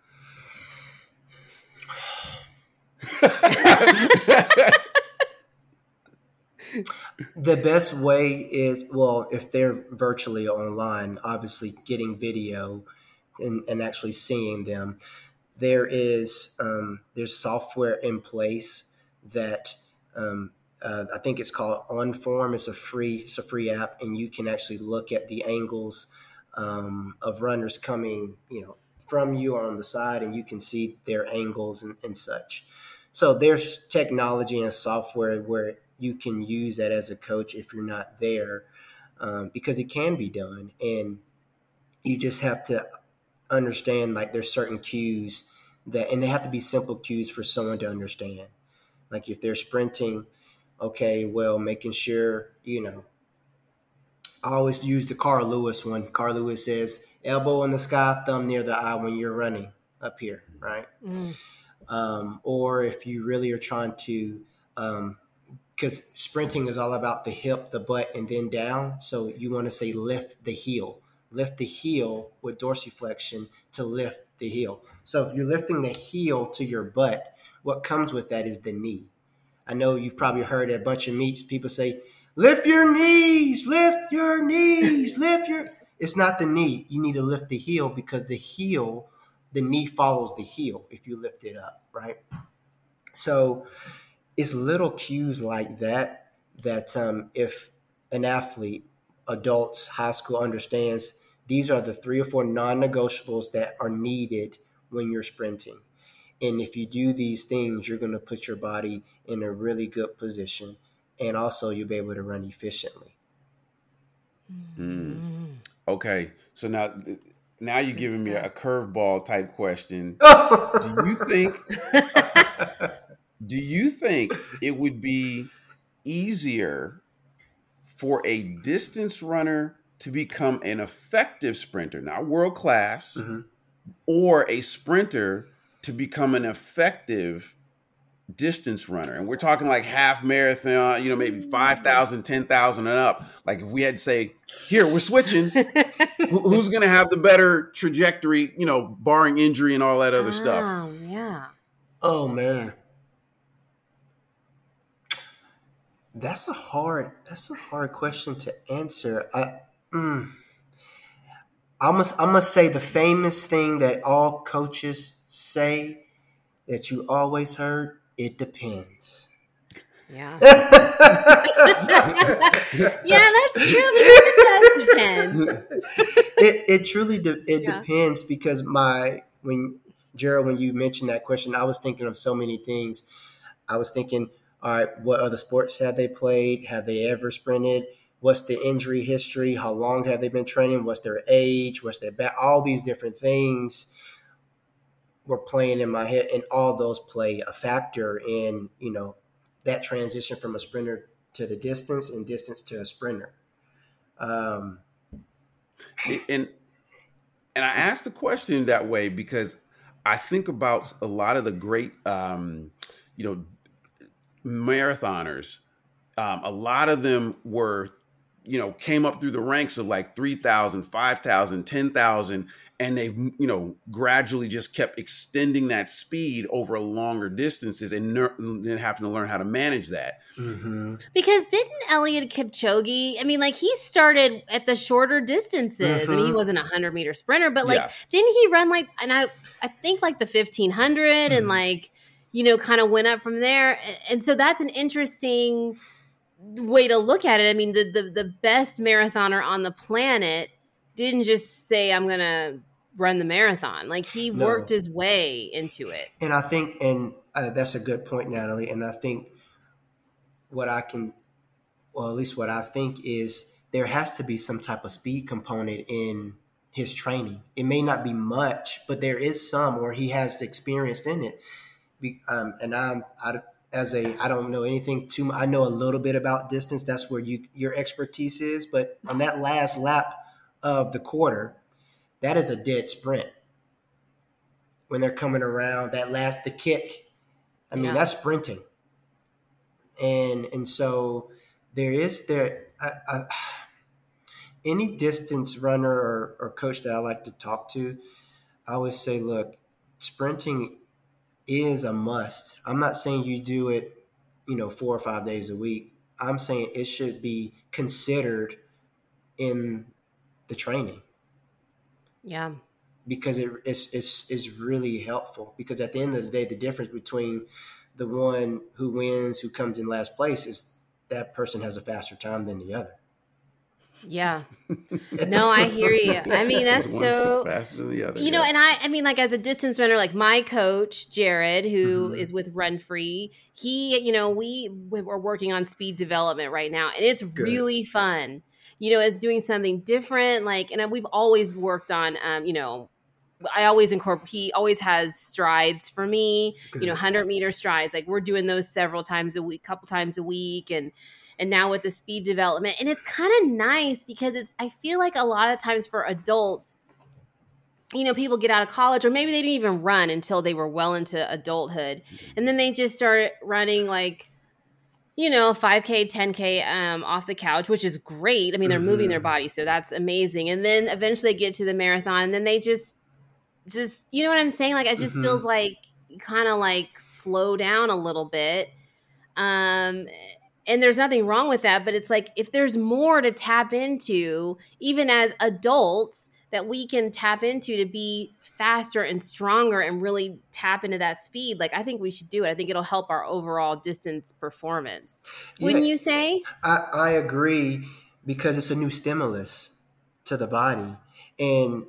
The best way is, well, if they're virtually online, obviously getting video and, and actually seeing them. There is um, there's software in place that um, uh, I think it's called OnForm. It's a free it's a free app, and you can actually look at the angles um, of runners coming, you know, from you or on the side, and you can see their angles and, and such. So there's technology and software where you can use that as a coach if you're not there, um, because it can be done, and you just have to understand like there's certain cues that, and they have to be simple cues for someone to understand. Like if they're sprinting, okay, well, making sure, you know, I always use the Carl Lewis one. Carl Lewis says, elbow in the sky, thumb near the eye when you're running up here, right? Mm. Um, or if you really are trying to, um, because sprinting is all about the hip, the butt, and then down. So you want to say lift the heel. Lift the heel with dorsiflexion to lift the heel. So if you're lifting the heel to your butt, what comes with that is the knee. I know you've probably heard at a bunch of meets, people say, lift your knees, lift your knees, lift your... It's not the knee. You need to lift the heel because the heel, the knee follows the heel if you lift it up, right? So it's little cues like that, that um, if an athlete, adults, high school understands, these are the three or four non-negotiables that are needed when you're sprinting. And if you do these things, you're going to put your body in a really good position. And also you'll be able to run efficiently. Mm. Okay. So now, now you're giving me a curveball type question. Do you think, do you think it would be easier for a distance runner to become an effective sprinter, not world class, mm-hmm. or a sprinter to become an effective distance runner? And we're talking like half marathon, you know, maybe five thousand, ten thousand and up. Like if we had to say, here, we're switching, who's going to have the better trajectory, you know, barring injury and all that other oh, stuff? Oh, yeah. Oh, man. That's a hard. That's a hard question to answer. I, mm, I must. I must say the famous thing that all coaches say that you always heard. It depends. Yeah. Yeah, that's true because it does depend. it it truly de- it Yeah. depends because my when Gerald, when you mentioned that question, I was thinking of so many things. I was thinking, all right, what other sports have they played? Have they ever sprinted? What's the injury history? How long have they been training? What's their age? What's their back? All these different things were playing in my head, and all those play a factor in, you know, that transition from a sprinter to the distance and distance to a sprinter. Um, and and I asked the question that way because I think about a lot of the great, um, you know, marathoners. Um, a lot of them were, you know, came up through the ranks of like three thousand, five thousand, ten thousand, and they've, you know, gradually just kept extending that speed over longer distances and ner- then having to learn how to manage that. mm-hmm. Because didn't Eliud Kipchoge, I mean, like he started at the shorter distances. Mm-hmm. I mean, he wasn't a hundred meter sprinter, but like, Yeah. didn't he run like, and I, I think like the fifteen hundred Mm-hmm. and like, you know, kind of went up from there. And so that's an interesting way to look at it. I mean, the, the, the best marathoner on the planet didn't just say, I'm going to run the marathon. Like he No. worked his way into it. And I think, and uh, that's a good point, Natalie. And I think what I can, well, at least what I think is there has to be some type of speed component in his training. It may not be much, but there is some where he has experience in it. Be, um, and I'm, I, as a, I don't know anything too much. I know a little bit about distance. That's where you your expertise is. But on that last lap of the quarter, that is a dead sprint. When they're coming around, that last, the kick, I mean, Yeah. that's sprinting. And and so there is there, I, I, any distance runner or, or coach that I like to talk to, I always say, look, sprinting is a must. I'm not saying you do it, you know, four or five days a week. I'm saying it should be considered in the training. Yeah. Because it, it's, it's, it's really helpful. Because at the end of the day, the difference between the one who wins, who comes in last place, is that person has a faster time than the other. Yeah. No, I hear you. I mean, that's One's so faster than the other. You know, yeah. and I, I mean, like as a distance runner, like my coach, Jared, who Mhm. is with Run Free, he, you know, we we're working on speed development right now, and it's Good. really fun. You know, it's doing something different. Like, and we've always worked on, um, you know, I always incorporate. He always has strides for me. Good. You know, hundred meter strides. Like we're doing those several times a week, couple times a week, and. And now with the speed development, and it's kind of nice because it's, I feel like a lot of times for adults, you know, people get out of college or maybe they didn't even run until they were well into adulthood. And then they just start running like, you know, five K, ten K um, off the couch, which is great. I mean, they're Mhm. moving their body. So that's amazing. And then eventually they get to the marathon and then they just, just, you know what I'm saying? Like, it just Mhm. feels like kind of like slow down a little bit. Um, And there's nothing wrong with that, but it's like if there's more to tap into, even as adults, that we can tap into to be faster and stronger and really tap into that speed, like I think we should do it. I think it'll help our overall distance performance. Wouldn't Yeah. you say? I, I agree because it's a new stimulus to the body. And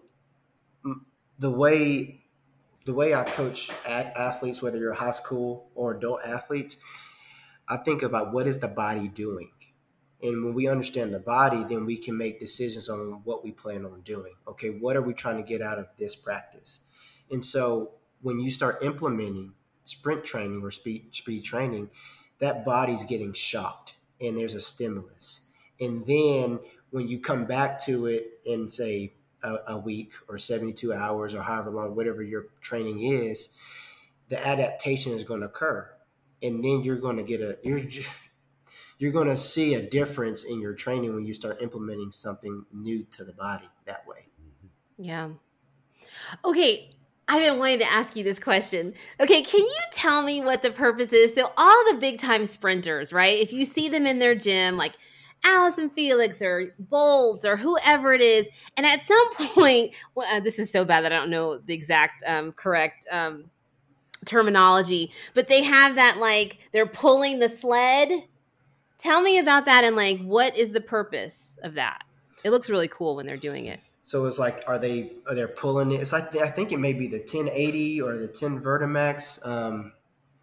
the way the way I coach athletes, whether you're high school or adult athletes, I think about what is the body doing. And when we understand the body, then we can make decisions on what we plan on doing. Okay, what are we trying to get out of this practice? And so when you start implementing sprint training or speed, speed training, that body's getting shocked and there's a stimulus. And then when you come back to it in, say, a, a week or seventy-two hours or however long, whatever your training is, the adaptation is going to occur. And then you're going to get a you're you're going to see a difference in your training when you start implementing something new to the body that way. Yeah. Okay. I've been wanting to ask you this question. Okay, can you tell me what the purpose is? So all the big time sprinters, right? If you see them in their gym, like Allison Felix or Bolt or whoever it is, and at some point, well, uh, this is so bad that I don't know the exact um, correct um, terminology, but they have that like they're pulling the sled. Tell me about that and like what is the purpose of that? It looks really cool when they're doing it. So it's like, are they are they pulling it? It's like I think it may be the ten eighty or the ten Vertimax. Um,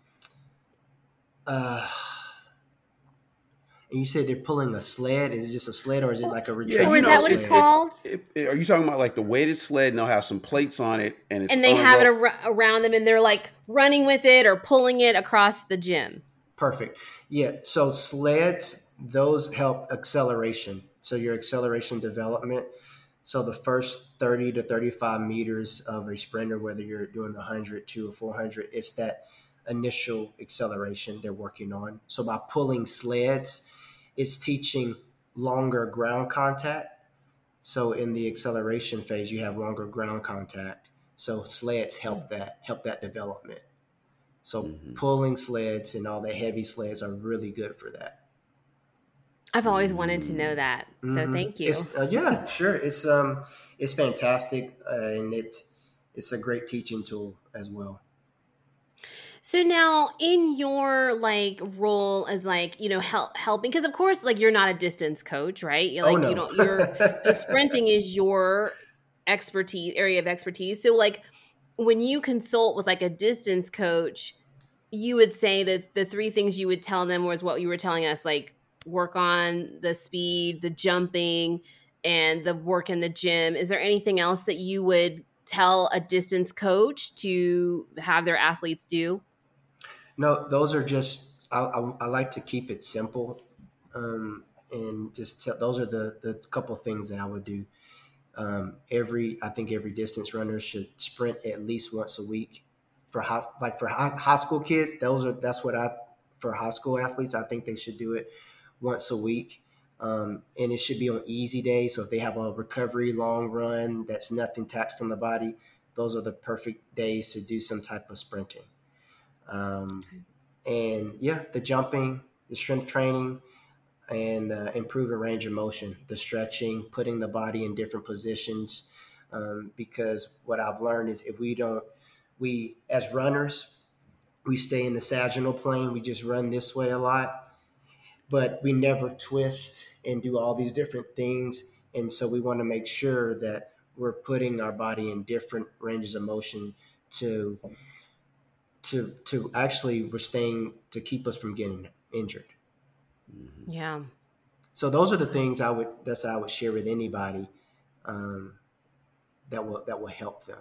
uh, and you said they're pulling a sled. Is it just a sled, or is it like a retractable? Yeah, or is that what it's it, called? It, it, are you talking about like the weighted sled, and they'll have some plates on it, and it's and they have it ar- around them, and they're like running with it or pulling it across the gym. Perfect. Yeah. So sleds, those help acceleration. So your acceleration development. So the first thirty to thirty-five meters of a sprinter, whether you're doing the one hundred, two or four hundred, it's that initial acceleration they're working on. So by pulling sleds, it's teaching longer ground contact. So in the acceleration phase, you have longer ground contact. So sleds help that, help that development. So mm-hmm. pulling sleds and all the heavy sleds are really good for that. I've always wanted to know that, so mm-hmm. thank you. It's, uh, yeah, sure. It's um, it's fantastic, uh, and it it's a great teaching tool as well. So now, in your like role as like you know help helping, because of course, like you're not a distance coach, right? You're, like oh, no. you don't. You're so sprinting is your expertise area of expertise. So like when you consult with like a distance coach, you would say that the three things you would tell them was what you were telling us, like. Work on the speed, the jumping, and the work in the gym. Is there anything else that you would tell a distance coach to have their athletes do? No, those are just, I, I, I like to keep it simple. Um, and just tell, those are the, the couple of things that I would do. Um, every, I think every distance runner should sprint at least once a week. For high, like for high, high school kids, those are, that's what I, for high school athletes, I think they should do it once a week. Um, and it should be on easy days. So if they have a recovery long run, that's nothing taxed on the body, those are the perfect days to do some type of sprinting. Um, and yeah, the jumping, the strength training, and uh, improving range of motion, the stretching, putting the body in different positions. Um, because what I've learned is if we don't, we as runners, we stay in the sagittal plane. We just run this way a lot. But we never twist and do all these different things. And so we want to make sure that we're putting our body in different ranges of motion to, to, to actually we're staying to keep us from getting injured. Yeah. So those are the things I would, that's what I would share with anybody um, that will, that will help them.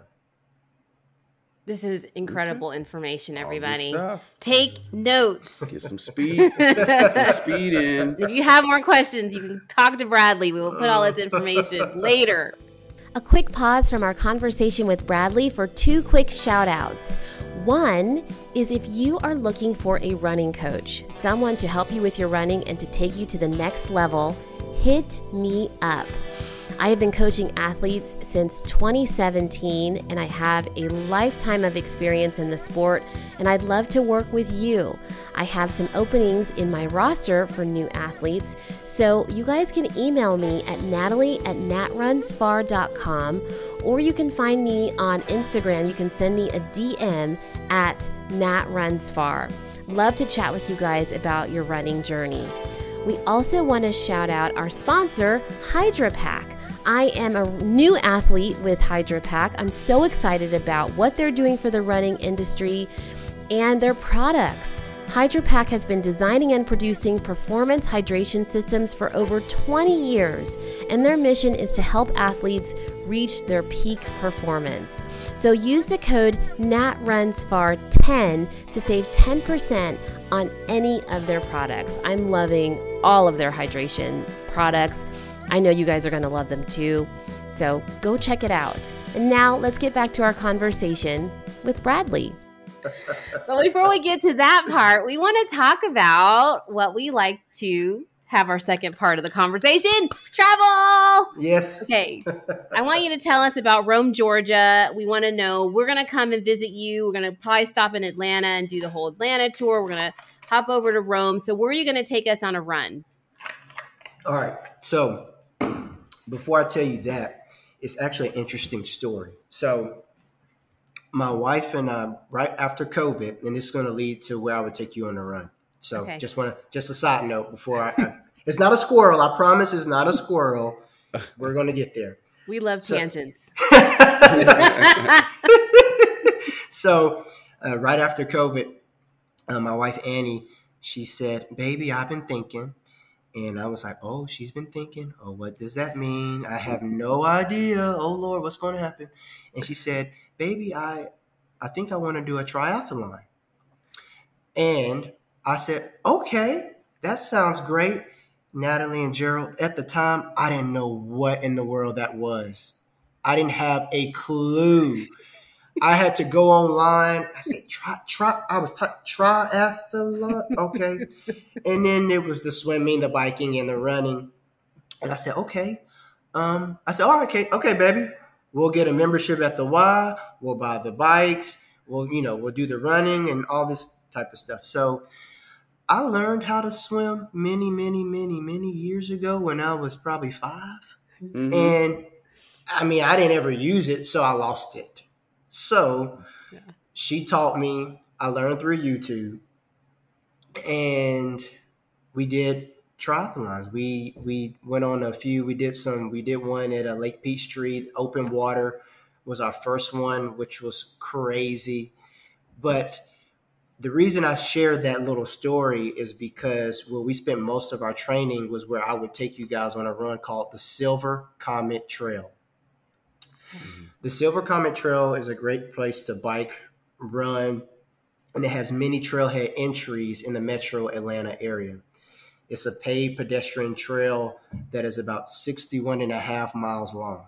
This is incredible okay. information, everybody. Stuff. Take notes. Get some speed. Get some speed in. If you have more questions, you can talk to Bradley. We will put all this information later. A quick pause from our conversation with Bradley for two quick shout outs. One is if you are looking for a running coach, someone to help you with your running and to take you to the next level, hit me up. I have been coaching athletes since twenty seventeen, and I have a lifetime of experience in the sport, and I'd love to work with you. I have some openings in my roster for new athletes, so you guys can email me at natalie at natrunsfar dot com, or you can find me on Instagram. You can send me a D M at natrunsfar. Love to chat with you guys about your running journey. We also want to shout out our sponsor, HydraPack. I am a new athlete with HydraPack. I'm so excited about what they're doing for the running industry and their products. HydraPack has been designing and producing performance hydration systems for over twenty years, and their mission is to help athletes reach their peak performance. So use the code N A T R U N S F A R ten to save ten percent on any of their products. I'm loving all of their hydration products. I know you guys are going to love them too. So go check it out. And now let's get back to our conversation with Bradley. But before we get to that part, we want to talk about what we like to have our second part of the conversation. Travel! Yes. Okay. I want you to tell us about Rome, Georgia. We want to know, we're going to come and visit you. We're going to probably stop in Atlanta and do the whole Atlanta tour. We're going to hop over to Rome. So where are you going to take us on a run? All right. So before I tell you that, it's actually an interesting story. So my wife and I, right after COVID, and this is going to lead to where I would take you on a run. So okay. just want to, just a side note before I, I, it's not a squirrel. I promise it's not a squirrel. We're going to get there. We love so, tangents. so uh, right after COVID, uh, my wife, Annie, she said, baby, I've been thinking. And I was like, oh, she's been thinking. Oh, what does that mean? I have no idea. Oh, Lord, what's going to happen? And she said, baby, I, I think I want to do a triathlon. And I said, okay, that sounds great. Natalie and Gerald, at the time, I didn't know what in the world that was. I didn't have a clue. I had to go online. I said, try, try. I was t- triathlon. Okay. And then it was the swimming, the biking, and the running. And I said, okay. Um, I said, all right, okay, okay, baby. We'll get a membership at the Y. We'll buy the bikes. We'll, you know, we'll do the running and all this type of stuff. So I learned how to swim many, many, many, many years ago when I was probably five. Mm-hmm. And I mean, I didn't ever use it, so I lost it. So yeah. She taught me. I learned through YouTube, and we did triathlons. We we went on a few. We did some. We did one at a Lake Peachtree. Open water was our first one, which was crazy. But the reason I shared that little story is because where we spent most of our training was where I would take you guys on a run called the Silver Comet Trail. Mm-hmm. The Silver Comet Trail is a great place to bike, run, and it has many trailhead entries in the metro Atlanta area. It's a paved pedestrian trail that is about sixty-one and a half miles long.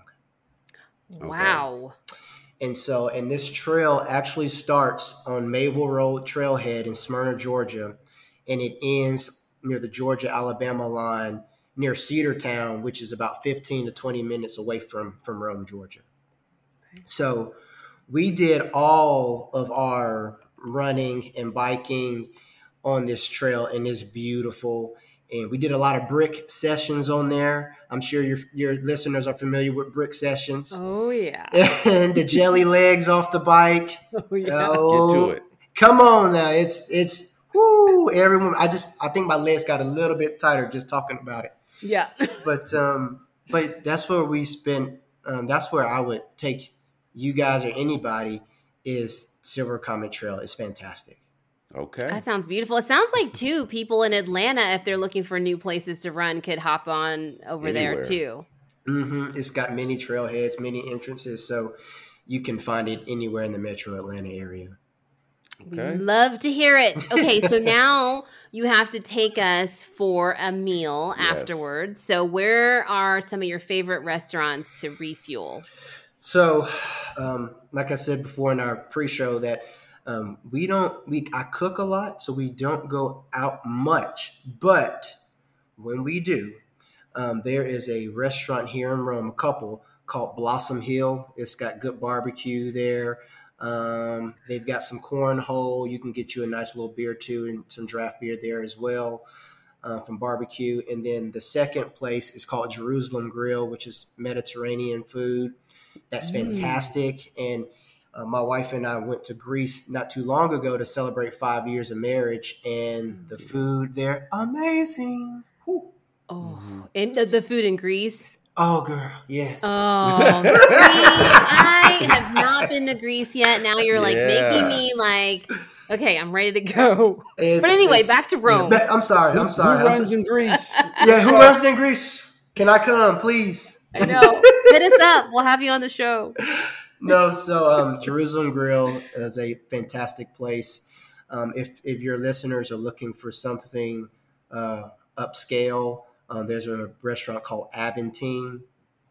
Wow. And so, and this trail actually starts on Mayville Road Trailhead in Smyrna, Georgia, and it ends near the Georgia-Alabama line near Cedartown, which is about fifteen to twenty minutes away from, from Rome, Georgia. Okay. So we did all of our running and biking on this trail, and it's beautiful. And we did a lot of brick sessions on there. I'm sure your your listeners are familiar with brick sessions. Oh, yeah. And the jelly legs off the bike. Oh, yeah. Oh, get to it. Come on now. It's, it's, whoo, everyone. I just, I think my legs got a little bit tighter just talking about it. Yeah. But, um, but that's where we spent, um, that's where I would take you guys or anybody is Silver Comet Trail. It's fantastic. Okay. That sounds beautiful. It sounds like, too, people in Atlanta, if they're looking for new places to run, could hop on over Anywhere. there, too. Mm-hmm. It's got many trailheads, many entrances, so you can find it anywhere in the metro Atlanta area. Okay. Love to hear it. Okay, so now you have to take us for a meal yes. afterwards. So where are some of your favorite restaurants to refuel? So, um, like I said before in our pre-show, that Um, we don't, we, I cook a lot, so we don't go out much, but when we do, um, there is a restaurant here in Rome, a couple called Blossom Hill. It's got good barbecue there. Um, they've got some cornhole. You can get you a nice little beer too, and some draft beer there as well, uh, from barbecue. And then the second place is called Jerusalem Grill, which is Mediterranean food. That's fantastic. Mm. And Uh, my wife and I went to Greece not too long ago to celebrate five years of marriage, and the food there, amazing. Whew. Oh, and the, the food in Greece? Oh, girl, yes. Oh, see, I have not been to Greece yet. Now you're like yeah. making me like, okay, I'm ready to go. It's, but anyway, back to Rome. Yeah, I'm sorry, I'm sorry. Who runs I'm so, in Greece? Yeah, who runs in Greece? Can I come, please? I know. Hit us up. We'll have you on the show. No, so um, Jerusalem Grill is a fantastic place. Um, if if your listeners are looking for something uh, upscale, um, there's a restaurant called Aventine.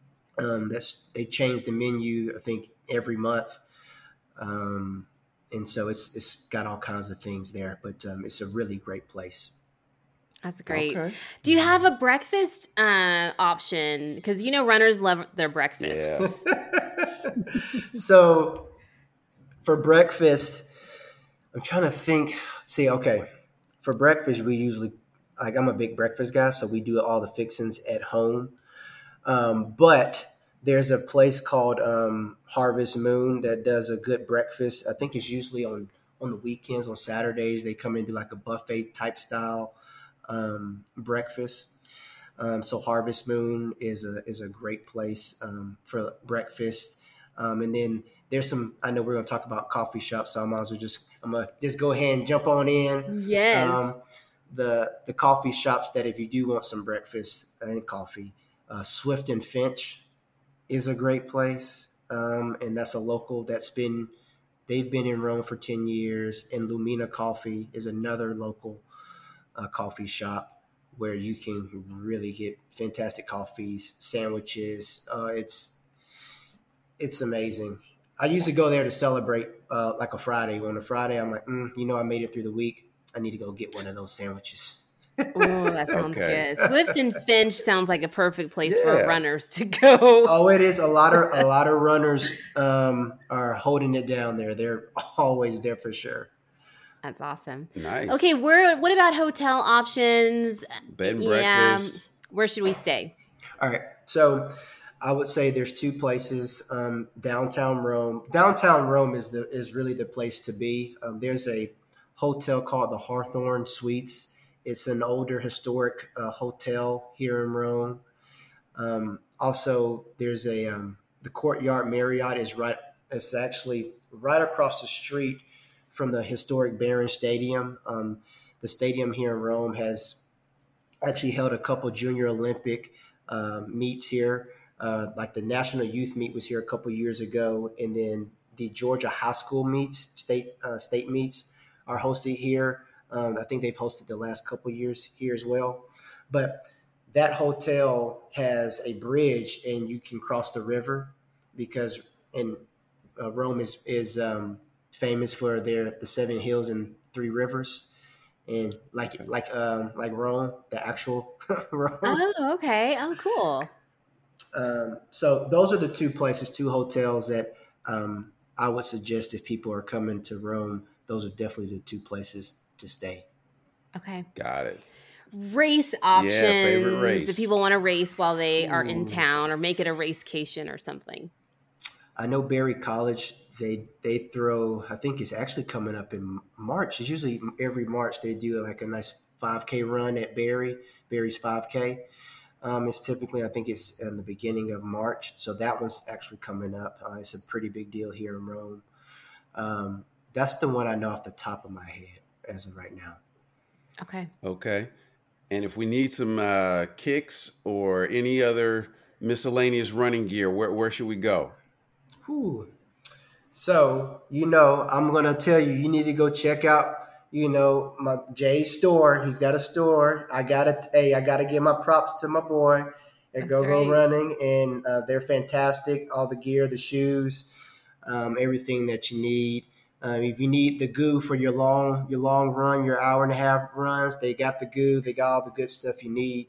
Um, that's they change the menu, I think, every month, um, and so it's it's got all kinds of things there. But um, it's a really great place. That's great. Okay. Do you have a breakfast uh, option? Because you know runners love their breakfast. Yeah. So for breakfast, I'm trying to think. See, okay, for breakfast we usually like I'm a big breakfast guy, so we do all the fixings at home. Um, but there's a place called um, Harvest Moon that does a good breakfast. I think it's usually on on the weekends, on Saturdays. They come and do like a buffet type style um, breakfast. Um, so Harvest Moon is a is a great place um, for breakfast. Um, and then there's some. I know we're going to talk about coffee shops, so I might as well just I'm gonna just go ahead and jump on in. Yes. Um, the the coffee shops that if you do want some breakfast and coffee, uh, Swift and Finch is a great place, um, and that's a local that's been they've been in Rome for ten years. And Lumina Coffee is another local uh, coffee shop where you can really get fantastic coffees, sandwiches. Uh, it's it's amazing. I usually go there to celebrate uh, like a Friday. On a Friday, I'm like, mm, you know, I made it through the week. I need to go get one of those sandwiches. Oh, that sounds Okay. good. Swift and Finch sounds like a perfect place Yeah. for runners to go. Oh, it is. A lot of a lot of runners um, are holding it down there. They're always there for sure. That's awesome. Nice. Okay, where? What about hotel options? Bed and Yeah, breakfast. where should we stay? All right. So I would say there's two places. Um, downtown Rome. Downtown Rome is the is really the place to be. Um, there's a hotel called the Hawthorne Suites. It's an older historic uh, hotel here in Rome. Um, also, there's a um, the Courtyard Marriott is right. It's actually right across the street from the historic Barron Stadium. Um, the stadium here in Rome has actually held a couple junior Olympic uh, meets here. Uh, like the National Youth Meet was here a couple years ago, and then the Georgia High School meets, state uh, state meets, are hosted here. Um, I think they've hosted the last couple years here as well. But that hotel has a bridge, and you can cross the river because in uh, Rome is is um, famous for their the seven hills and three rivers, and like like um, like Rome, the actual Rome. Oh, okay. Oh, cool. Um, so those are the two places, two hotels that um, I would suggest if people are coming to Rome. Those are definitely the two places to stay. Okay. Got it. Race options. favorite race. If people want to race while they are in town, or make it a racecation or something. I know Berry College, they they throw, I think it's actually coming up in March. It's usually every March they do like a nice five K run at Berry, Berry's five K. Um, it's typically, I think it's in the beginning of March. So that one's actually coming up. Uh, it's a pretty big deal here in Rome. Um, that's the one I know off the top of my head as of right now. Okay. Okay. And if we need some uh, kicks or any other miscellaneous running gear, where where should we go? Whew. So, you know, I'm going to tell you, you need to go check out, you know, my Jay's store. He's got a store. I got to, hey, I got to give my props to my boy at Go Go right. Running. And uh, they're fantastic. All the gear, the shoes, um, everything that you need. Um, if you need the goo for your long, your long run, your hour and a half runs, they got the goo. They got all the good stuff you need.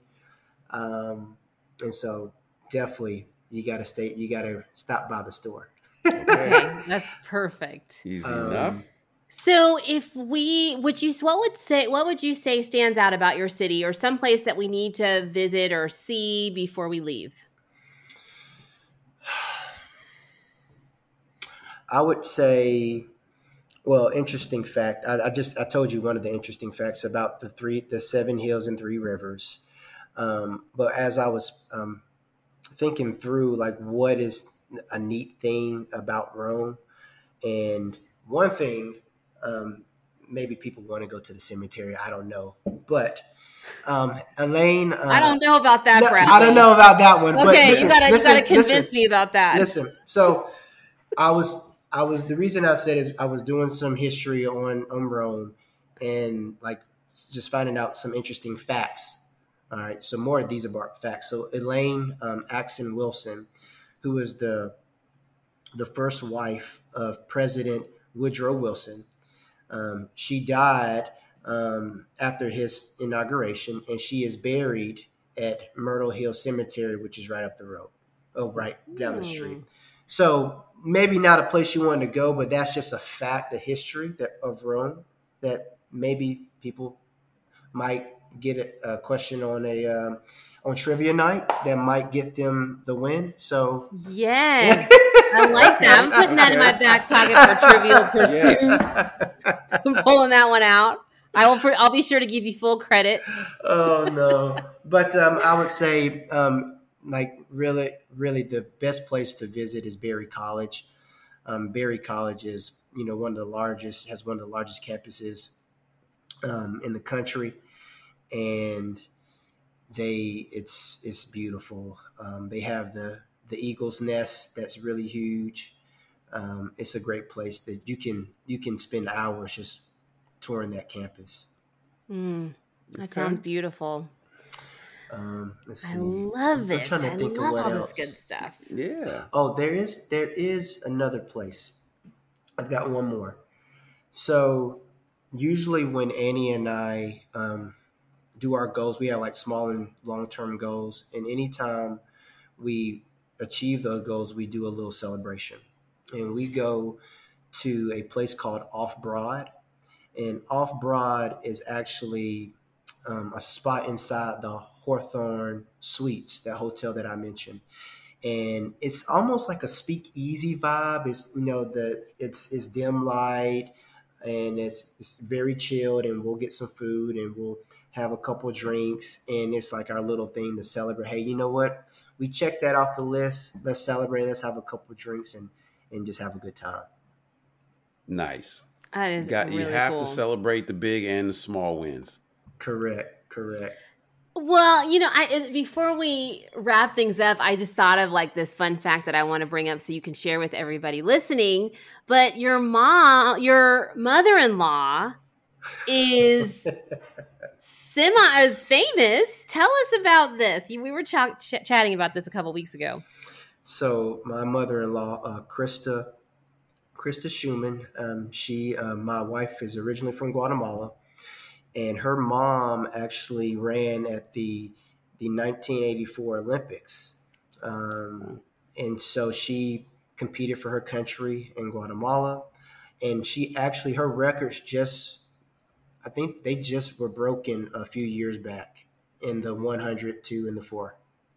Um, and so definitely you got to stay, you got to stop by the store. Okay. That's perfect. Easy Um, enough. So if we, would you, what would say, what would you say stands out about your city, or some place that we need to visit or see before we leave? I would say, well, interesting fact. I, I just I told you one of the interesting facts about the three, the seven hills and three rivers. Um, but as I was um, thinking through, like, what is a neat thing about Rome, and one thing, um, maybe people want to go to the cemetery. I don't know, but um, Elaine, uh, I don't know about that, no, Bradley. I don't know about that one. Okay, but listen, you gotta, listen, you gotta convince listen. me about that. Listen, so I was, I was, the reason I said is I was doing some history on, on Rome, and like just finding out some interesting facts. All right. So more of these are facts. So Elaine um, Axon Wilson, who was the, the first wife of President Woodrow Wilson, um, she died um, after his inauguration, and she is buried at Myrtle Hill Cemetery, which is right up the road, oh, right down the street. Mm. So maybe not a place you want to go, but that's just a fact, a history that of Rome that maybe people might get a, a question on a um, on trivia night that might get them the win. So Yes, I like that. I'm putting that in my back pocket for Trivial Pursuit. Yes. I'm pulling that one out. I will. I'll be sure to give you full credit. Oh no! But um, I would say, um, like, really, really, the best place to visit is Berry College. Um, Berry College is, you know, one of the largest, has one of the largest campuses um, in the country, and they, it's it's beautiful. Um, they have the the Eagle's Nest that's really huge. Um, it's a great place that you can you can spend hours just touring that campus. Mm, that Okay. sounds beautiful. Um, let's see. I love I'm it. trying to I think of love what all else. this good stuff. Yeah. Oh, there is there is another place. I've got one more. So usually when Annie and I um, do our goals, we have like small and long term goals, and anytime we achieve those goals, we do a little celebration, and we go to a place called Off Broad. And Off Broad is actually um, a spot inside the Hawthorne Suites, that hotel that I mentioned. And it's almost like a speakeasy vibe. It's, you know, the it's it's dim light, and it's it's very chilled, and we'll get some food, and we'll have a couple drinks, and it's like our little thing to celebrate. Hey, you know what? We checked that off the list. Let's celebrate. Let's have a couple drinks and and just have a good time. Nice. That is Got really you have cool. to celebrate the big and the small wins. Correct. Correct. Well, you know, I it- before we wrap things up, I just thought of like this fun fact that I want to bring up so you can share with everybody listening. But your mom, your mother-in-law, is semi is famous. Tell us about this. You- We were ch- ch- chatting about this a couple weeks ago. So my mother-in-law, uh, Krista, Krista Schumann, um, she, uh, my wife is originally from Guatemala, and her mom actually ran at the the nineteen eighty-four Olympics, um, and so she competed for her country in Guatemala, and she actually her records just, I think they just were broken a few years back in the one hundred, two, and the four.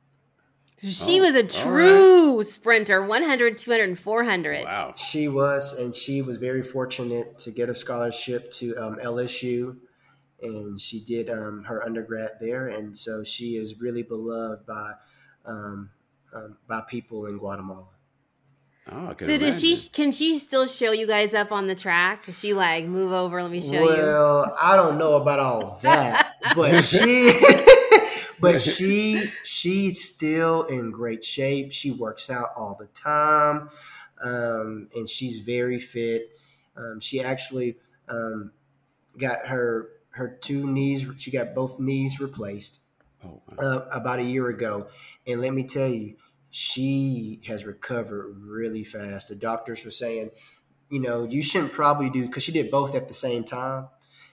So she Oh, was a all true sprinter, one hundred, two hundred, and four hundred. Wow. She was, and she was very fortunate to get a scholarship to um, L S U, and she did um, her undergrad there, and so she is really beloved by um, um, by people in Guatemala. Oh, I can So does she? imagine. Can she still show you guys up on the track? Is she like, move over, let me show you? Well, I don't know about all that, but she, but she, she's still in great shape. She works out all the time, um, and she's very fit. Um, she actually um, got her her two knees. She got both knees replaced Oh, wow. uh, about a year ago, and let me tell you, she has recovered really fast. The doctors were saying, you know, you shouldn't probably do, because she did both at the same time,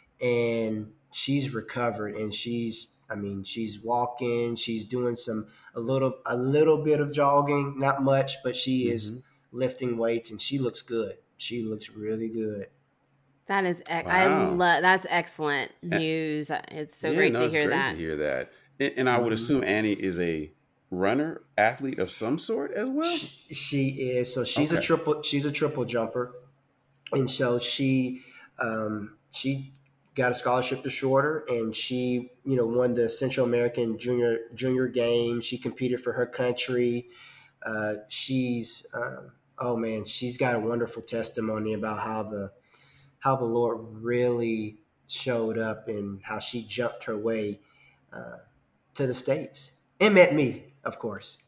and she's recovered, and she's, I mean, she's walking, she's doing some a little a little bit of jogging, not much, but she is Mhm. lifting weights, and she looks good. She looks really good. That is, ex- I Wow. love. That's excellent news. It's so Yeah, great no, to it's hear great that. to hear that. And, and I would Mhm. assume Annie is a runner, athlete of some sort as well. She, she is, so she's a Okay. triple she's a triple jumper, and so she um, she got a scholarship to Shorter, and she, you know, won the Central American Junior Junior Games. She competed for her country. Uh, she's um, oh man, she's got a wonderful testimony about how the how the Lord really showed up and how she jumped her way uh, to the States and met me, of course.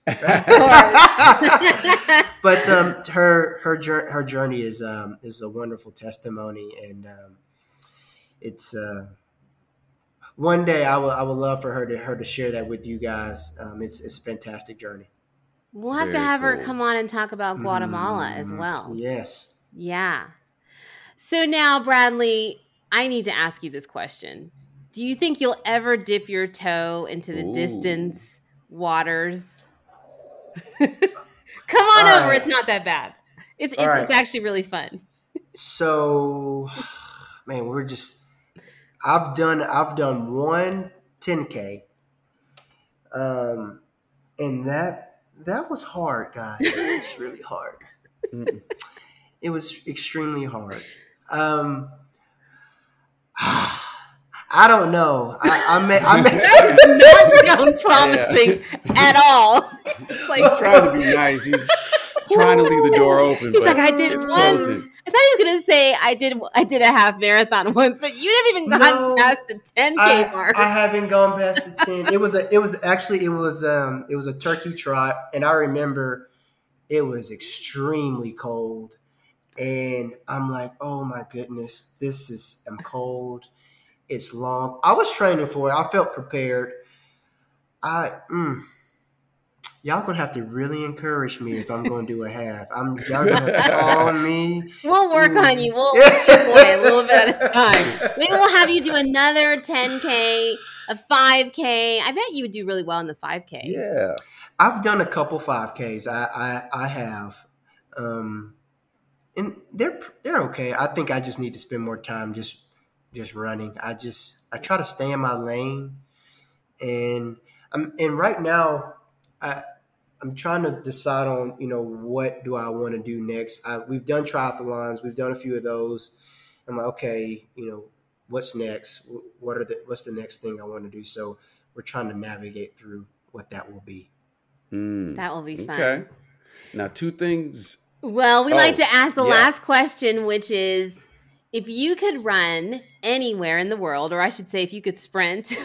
But um, her her jour- her journey is um, is a wonderful testimony, and um, it's uh, one day I will I would love for her to her to share that with you guys. Um, it's it's a fantastic journey. We'll have to Very have her cool. come on and talk about Guatemala as Mhm. well. Yes. Yeah. So now, Bradley, I need to ask you this question. Do you think you'll ever dip your toe into the Ooh. distance waters? Come on All over. right. It's not that bad. It's it's, right. it's actually really fun. So, man, we're just. I've done. I've done one ten K, um, and that that was hard, guys. It was really hard. It was extremely hard. Um, I don't know. I, I may. I may. Not sound promising at all. It's like He's trying to be nice. He's trying to leave the door open. He's but like, I did it's one. closing. I thought he was gonna say I did. I did a half marathon once, but you haven't even gotten No, past the ten K I, mark. I haven't gone past the ten. It was a. It was actually. It was. Um. It was a turkey trot, and I remember it was extremely cold, and I'm like, oh my goodness, this is. I'm cold. It's long. I was training for it. I felt prepared. I. Mm, Y'all gonna have to really encourage me if I'm gonna do a half. I'm y'all gonna have to call me. We'll work Ooh. on you. We'll push your boy a little bit at a time. Maybe we'll have you do another ten K, a five K. I bet you would do really well in the five K. Yeah. I've done a couple five Ks. I I, I have, um, and they're they're okay. I think I just need to spend more time just just running. I just I try to stay in my lane, and I'm and right now I. I'm trying to decide on, you know, what do I want to do next? I, we've done triathlons. We've done a few of those. I'm like, okay, you know, what's next? What are the, what's the next thing I want to do? So we're trying to navigate through what that will be. Mm. That will be fun. Okay. Now, two things. Well, we Oh, like to ask the yeah. last question, which is, if you could run anywhere in the world, or I should say if you could sprint, so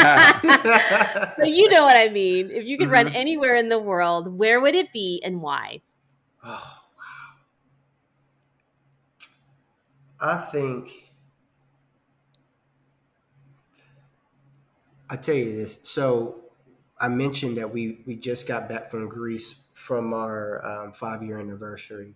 you know what I mean. If you could Mm-hmm. run anywhere in the world, where would it be and why? Oh, wow. I think, I tell you this. So I mentioned that we, we just got back from Greece from our um, five-year anniversary.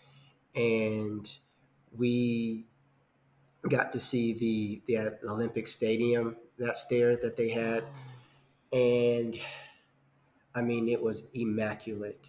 And we got to see the, the Olympic Stadium that's there that they had. And, I mean, it was immaculate.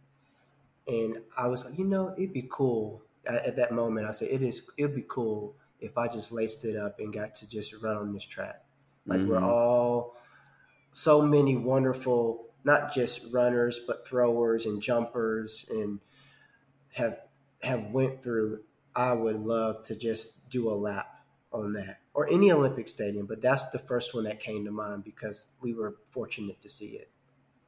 And I was like, you know, it'd be cool. At, at that moment, I said, it is, it'd be cool if I just laced it up and got to just run on this track. Like, Mm-hmm. we're all so many wonderful, not just runners, but throwers and jumpers and have have went through. I would love to just do a lap on that or any Olympic stadium, but that's the first one that came to mind because we were fortunate to see it.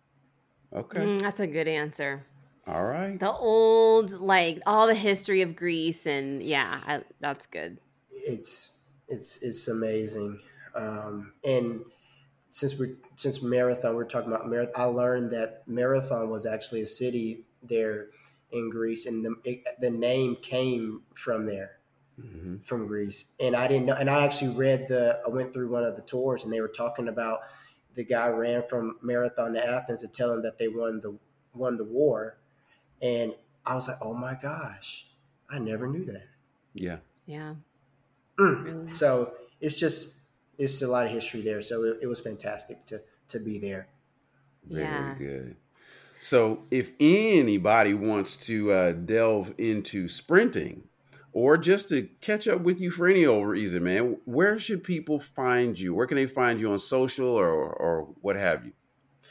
Okay. Mm, that's a good answer. All right. The old, like all the history of Greece, and yeah, I, that's good. It's it's it's amazing, um, and since we since marathon, we're talking about marathon. I learned that Marathon was actually a city there in Greece, and the it, the name came from there, Mm-hmm. from Greece. And I didn't know. And I actually read the. I went through one of the tours, and they were talking about the guy ran from Marathon to Athens to tell him that they won the won the war, and I was like, oh my gosh, I never knew that. Yeah. Yeah. Mm. Really. So it's just it's a lot of history there. So it, it was fantastic to to be there. Very Yeah. good. So if anybody wants to uh, delve into sprinting or just to catch up with you for any old reason, man, where should people find you? Where can they find you on social or, or what have you?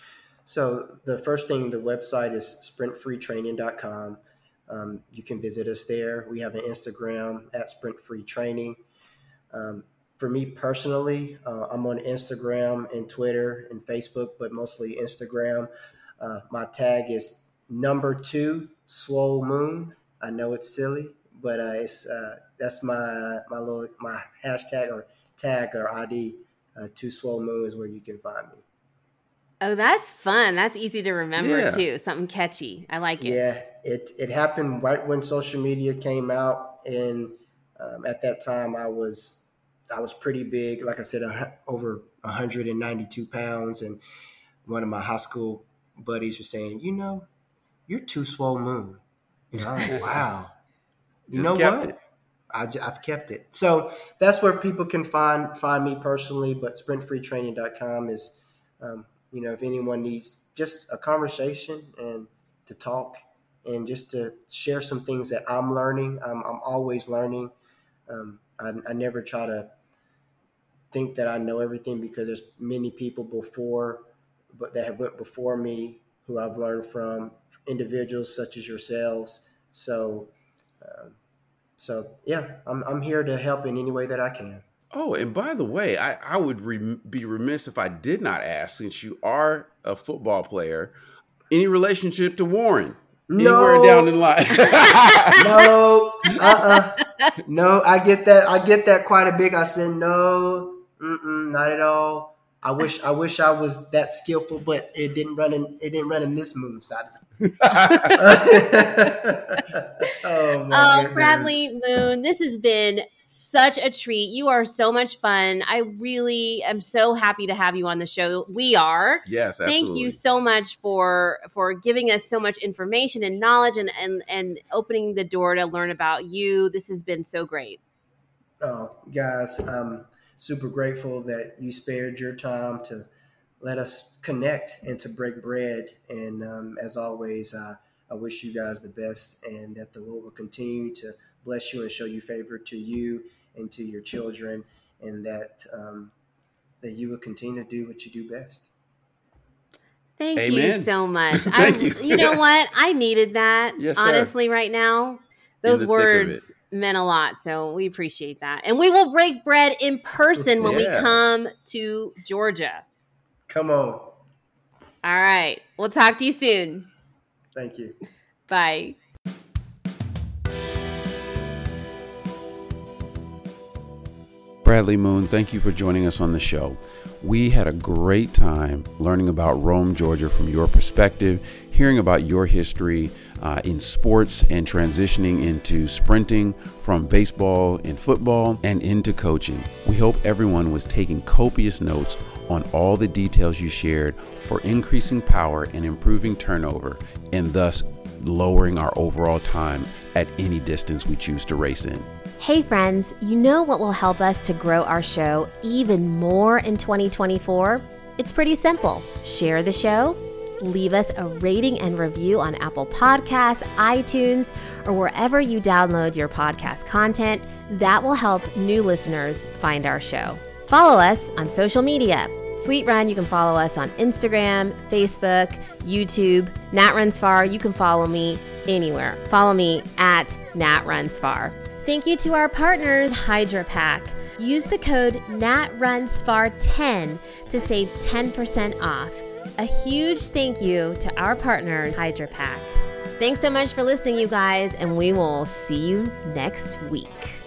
So the first thing, the website is sprint free training dot com. Um, you can visit us there. We have an Instagram at Sprint Free Training. Um, for me personally, uh, I'm on Instagram and Twitter and Facebook, but mostly Instagram. Uh, my tag is number two Swole Moon. I know it's silly, but uh, it's uh, that's my my little my hashtag or tag or I D. Uh, two Swole Moon is where you can find me. Oh, that's fun. That's easy to remember Yeah. too. Something catchy. I like it. Yeah, it it happened right when social media came out, and um, at that time I was I was pretty big. Like I said, a, hu- over one hundred ninety-two pounds, and one of my high school buddies was saying, "You know, you're too swole moon." You know, I'm like, wow. You Just know kept what? it. I, I've kept it. So that's where people can find find me personally. But sprint free training dot com is, um, you know, if anyone needs just a conversation and to talk and just to share some things that I'm learning. I'm, I'm always learning. Um, I, I never try to think that I know everything, because there's many people before, but that have went before me who I've learned from, individuals such as yourselves. So, um, so yeah, I'm I'm here to help in any way that I can. Oh, and by the way, I, I would re- be remiss if I did not ask, since you are a football player, any relationship to Warren? No. Anywhere down the line? No, uh-uh. No, I get that. I get that quite a bit. I said no, mm-mm, not at all. I wish, I wish I was that skillful, but it didn't run in. It didn't run in this moon side. oh, my oh Bradley Moon, this has been such a treat. You are so much fun. I really am so happy to have you on the show. We are. Yes, absolutely. Thank you so much for for giving us so much information and knowledge, and and and opening the door to learn about you. This has been so great. Oh, guys, I'm super grateful that you spared your time to let us connect and to break bread. And um, as always, uh, I wish you guys the best, and that the Lord will continue to bless you and show you favor to you and to your children, and that um, that you will continue to do what you do best. Thank Amen. you so much. Thank I, you. You know what? I needed that, yes, sir. honestly, right now. Those words meant a lot, so we appreciate that. And we will break bread in person when yeah. we come to Georgia. Come on. All right. We'll talk to you soon. Thank you. Bye. Bradley Moon, thank you for joining us on the show. We had a great time learning about Rome, Georgia from your perspective, hearing about your history uh, in sports and transitioning into sprinting from baseball and football and into coaching. We hope everyone was taking copious notes on all the details you shared for increasing power and improving turnover, and thus lowering our overall time at any distance we choose to race in. Hey friends, you know what will help us to grow our show even more in twenty twenty-four? It's pretty simple. Share the show, leave us a rating and review on Apple Podcasts, iTunes, or wherever you download your podcast content. That will help new listeners find our show. Follow us on social media. Sweet Run, you can follow us on Instagram, Facebook, YouTube. Nat Runs Far, you can follow me anywhere. Follow me at Nat Runs Far. Thank you to our partner, Hydra Pack. Use the code Nat Runs Far ten to save ten percent off. A huge thank you to our partner, Hydra Pack. Thanks so much for listening, you guys, and we will see you next week.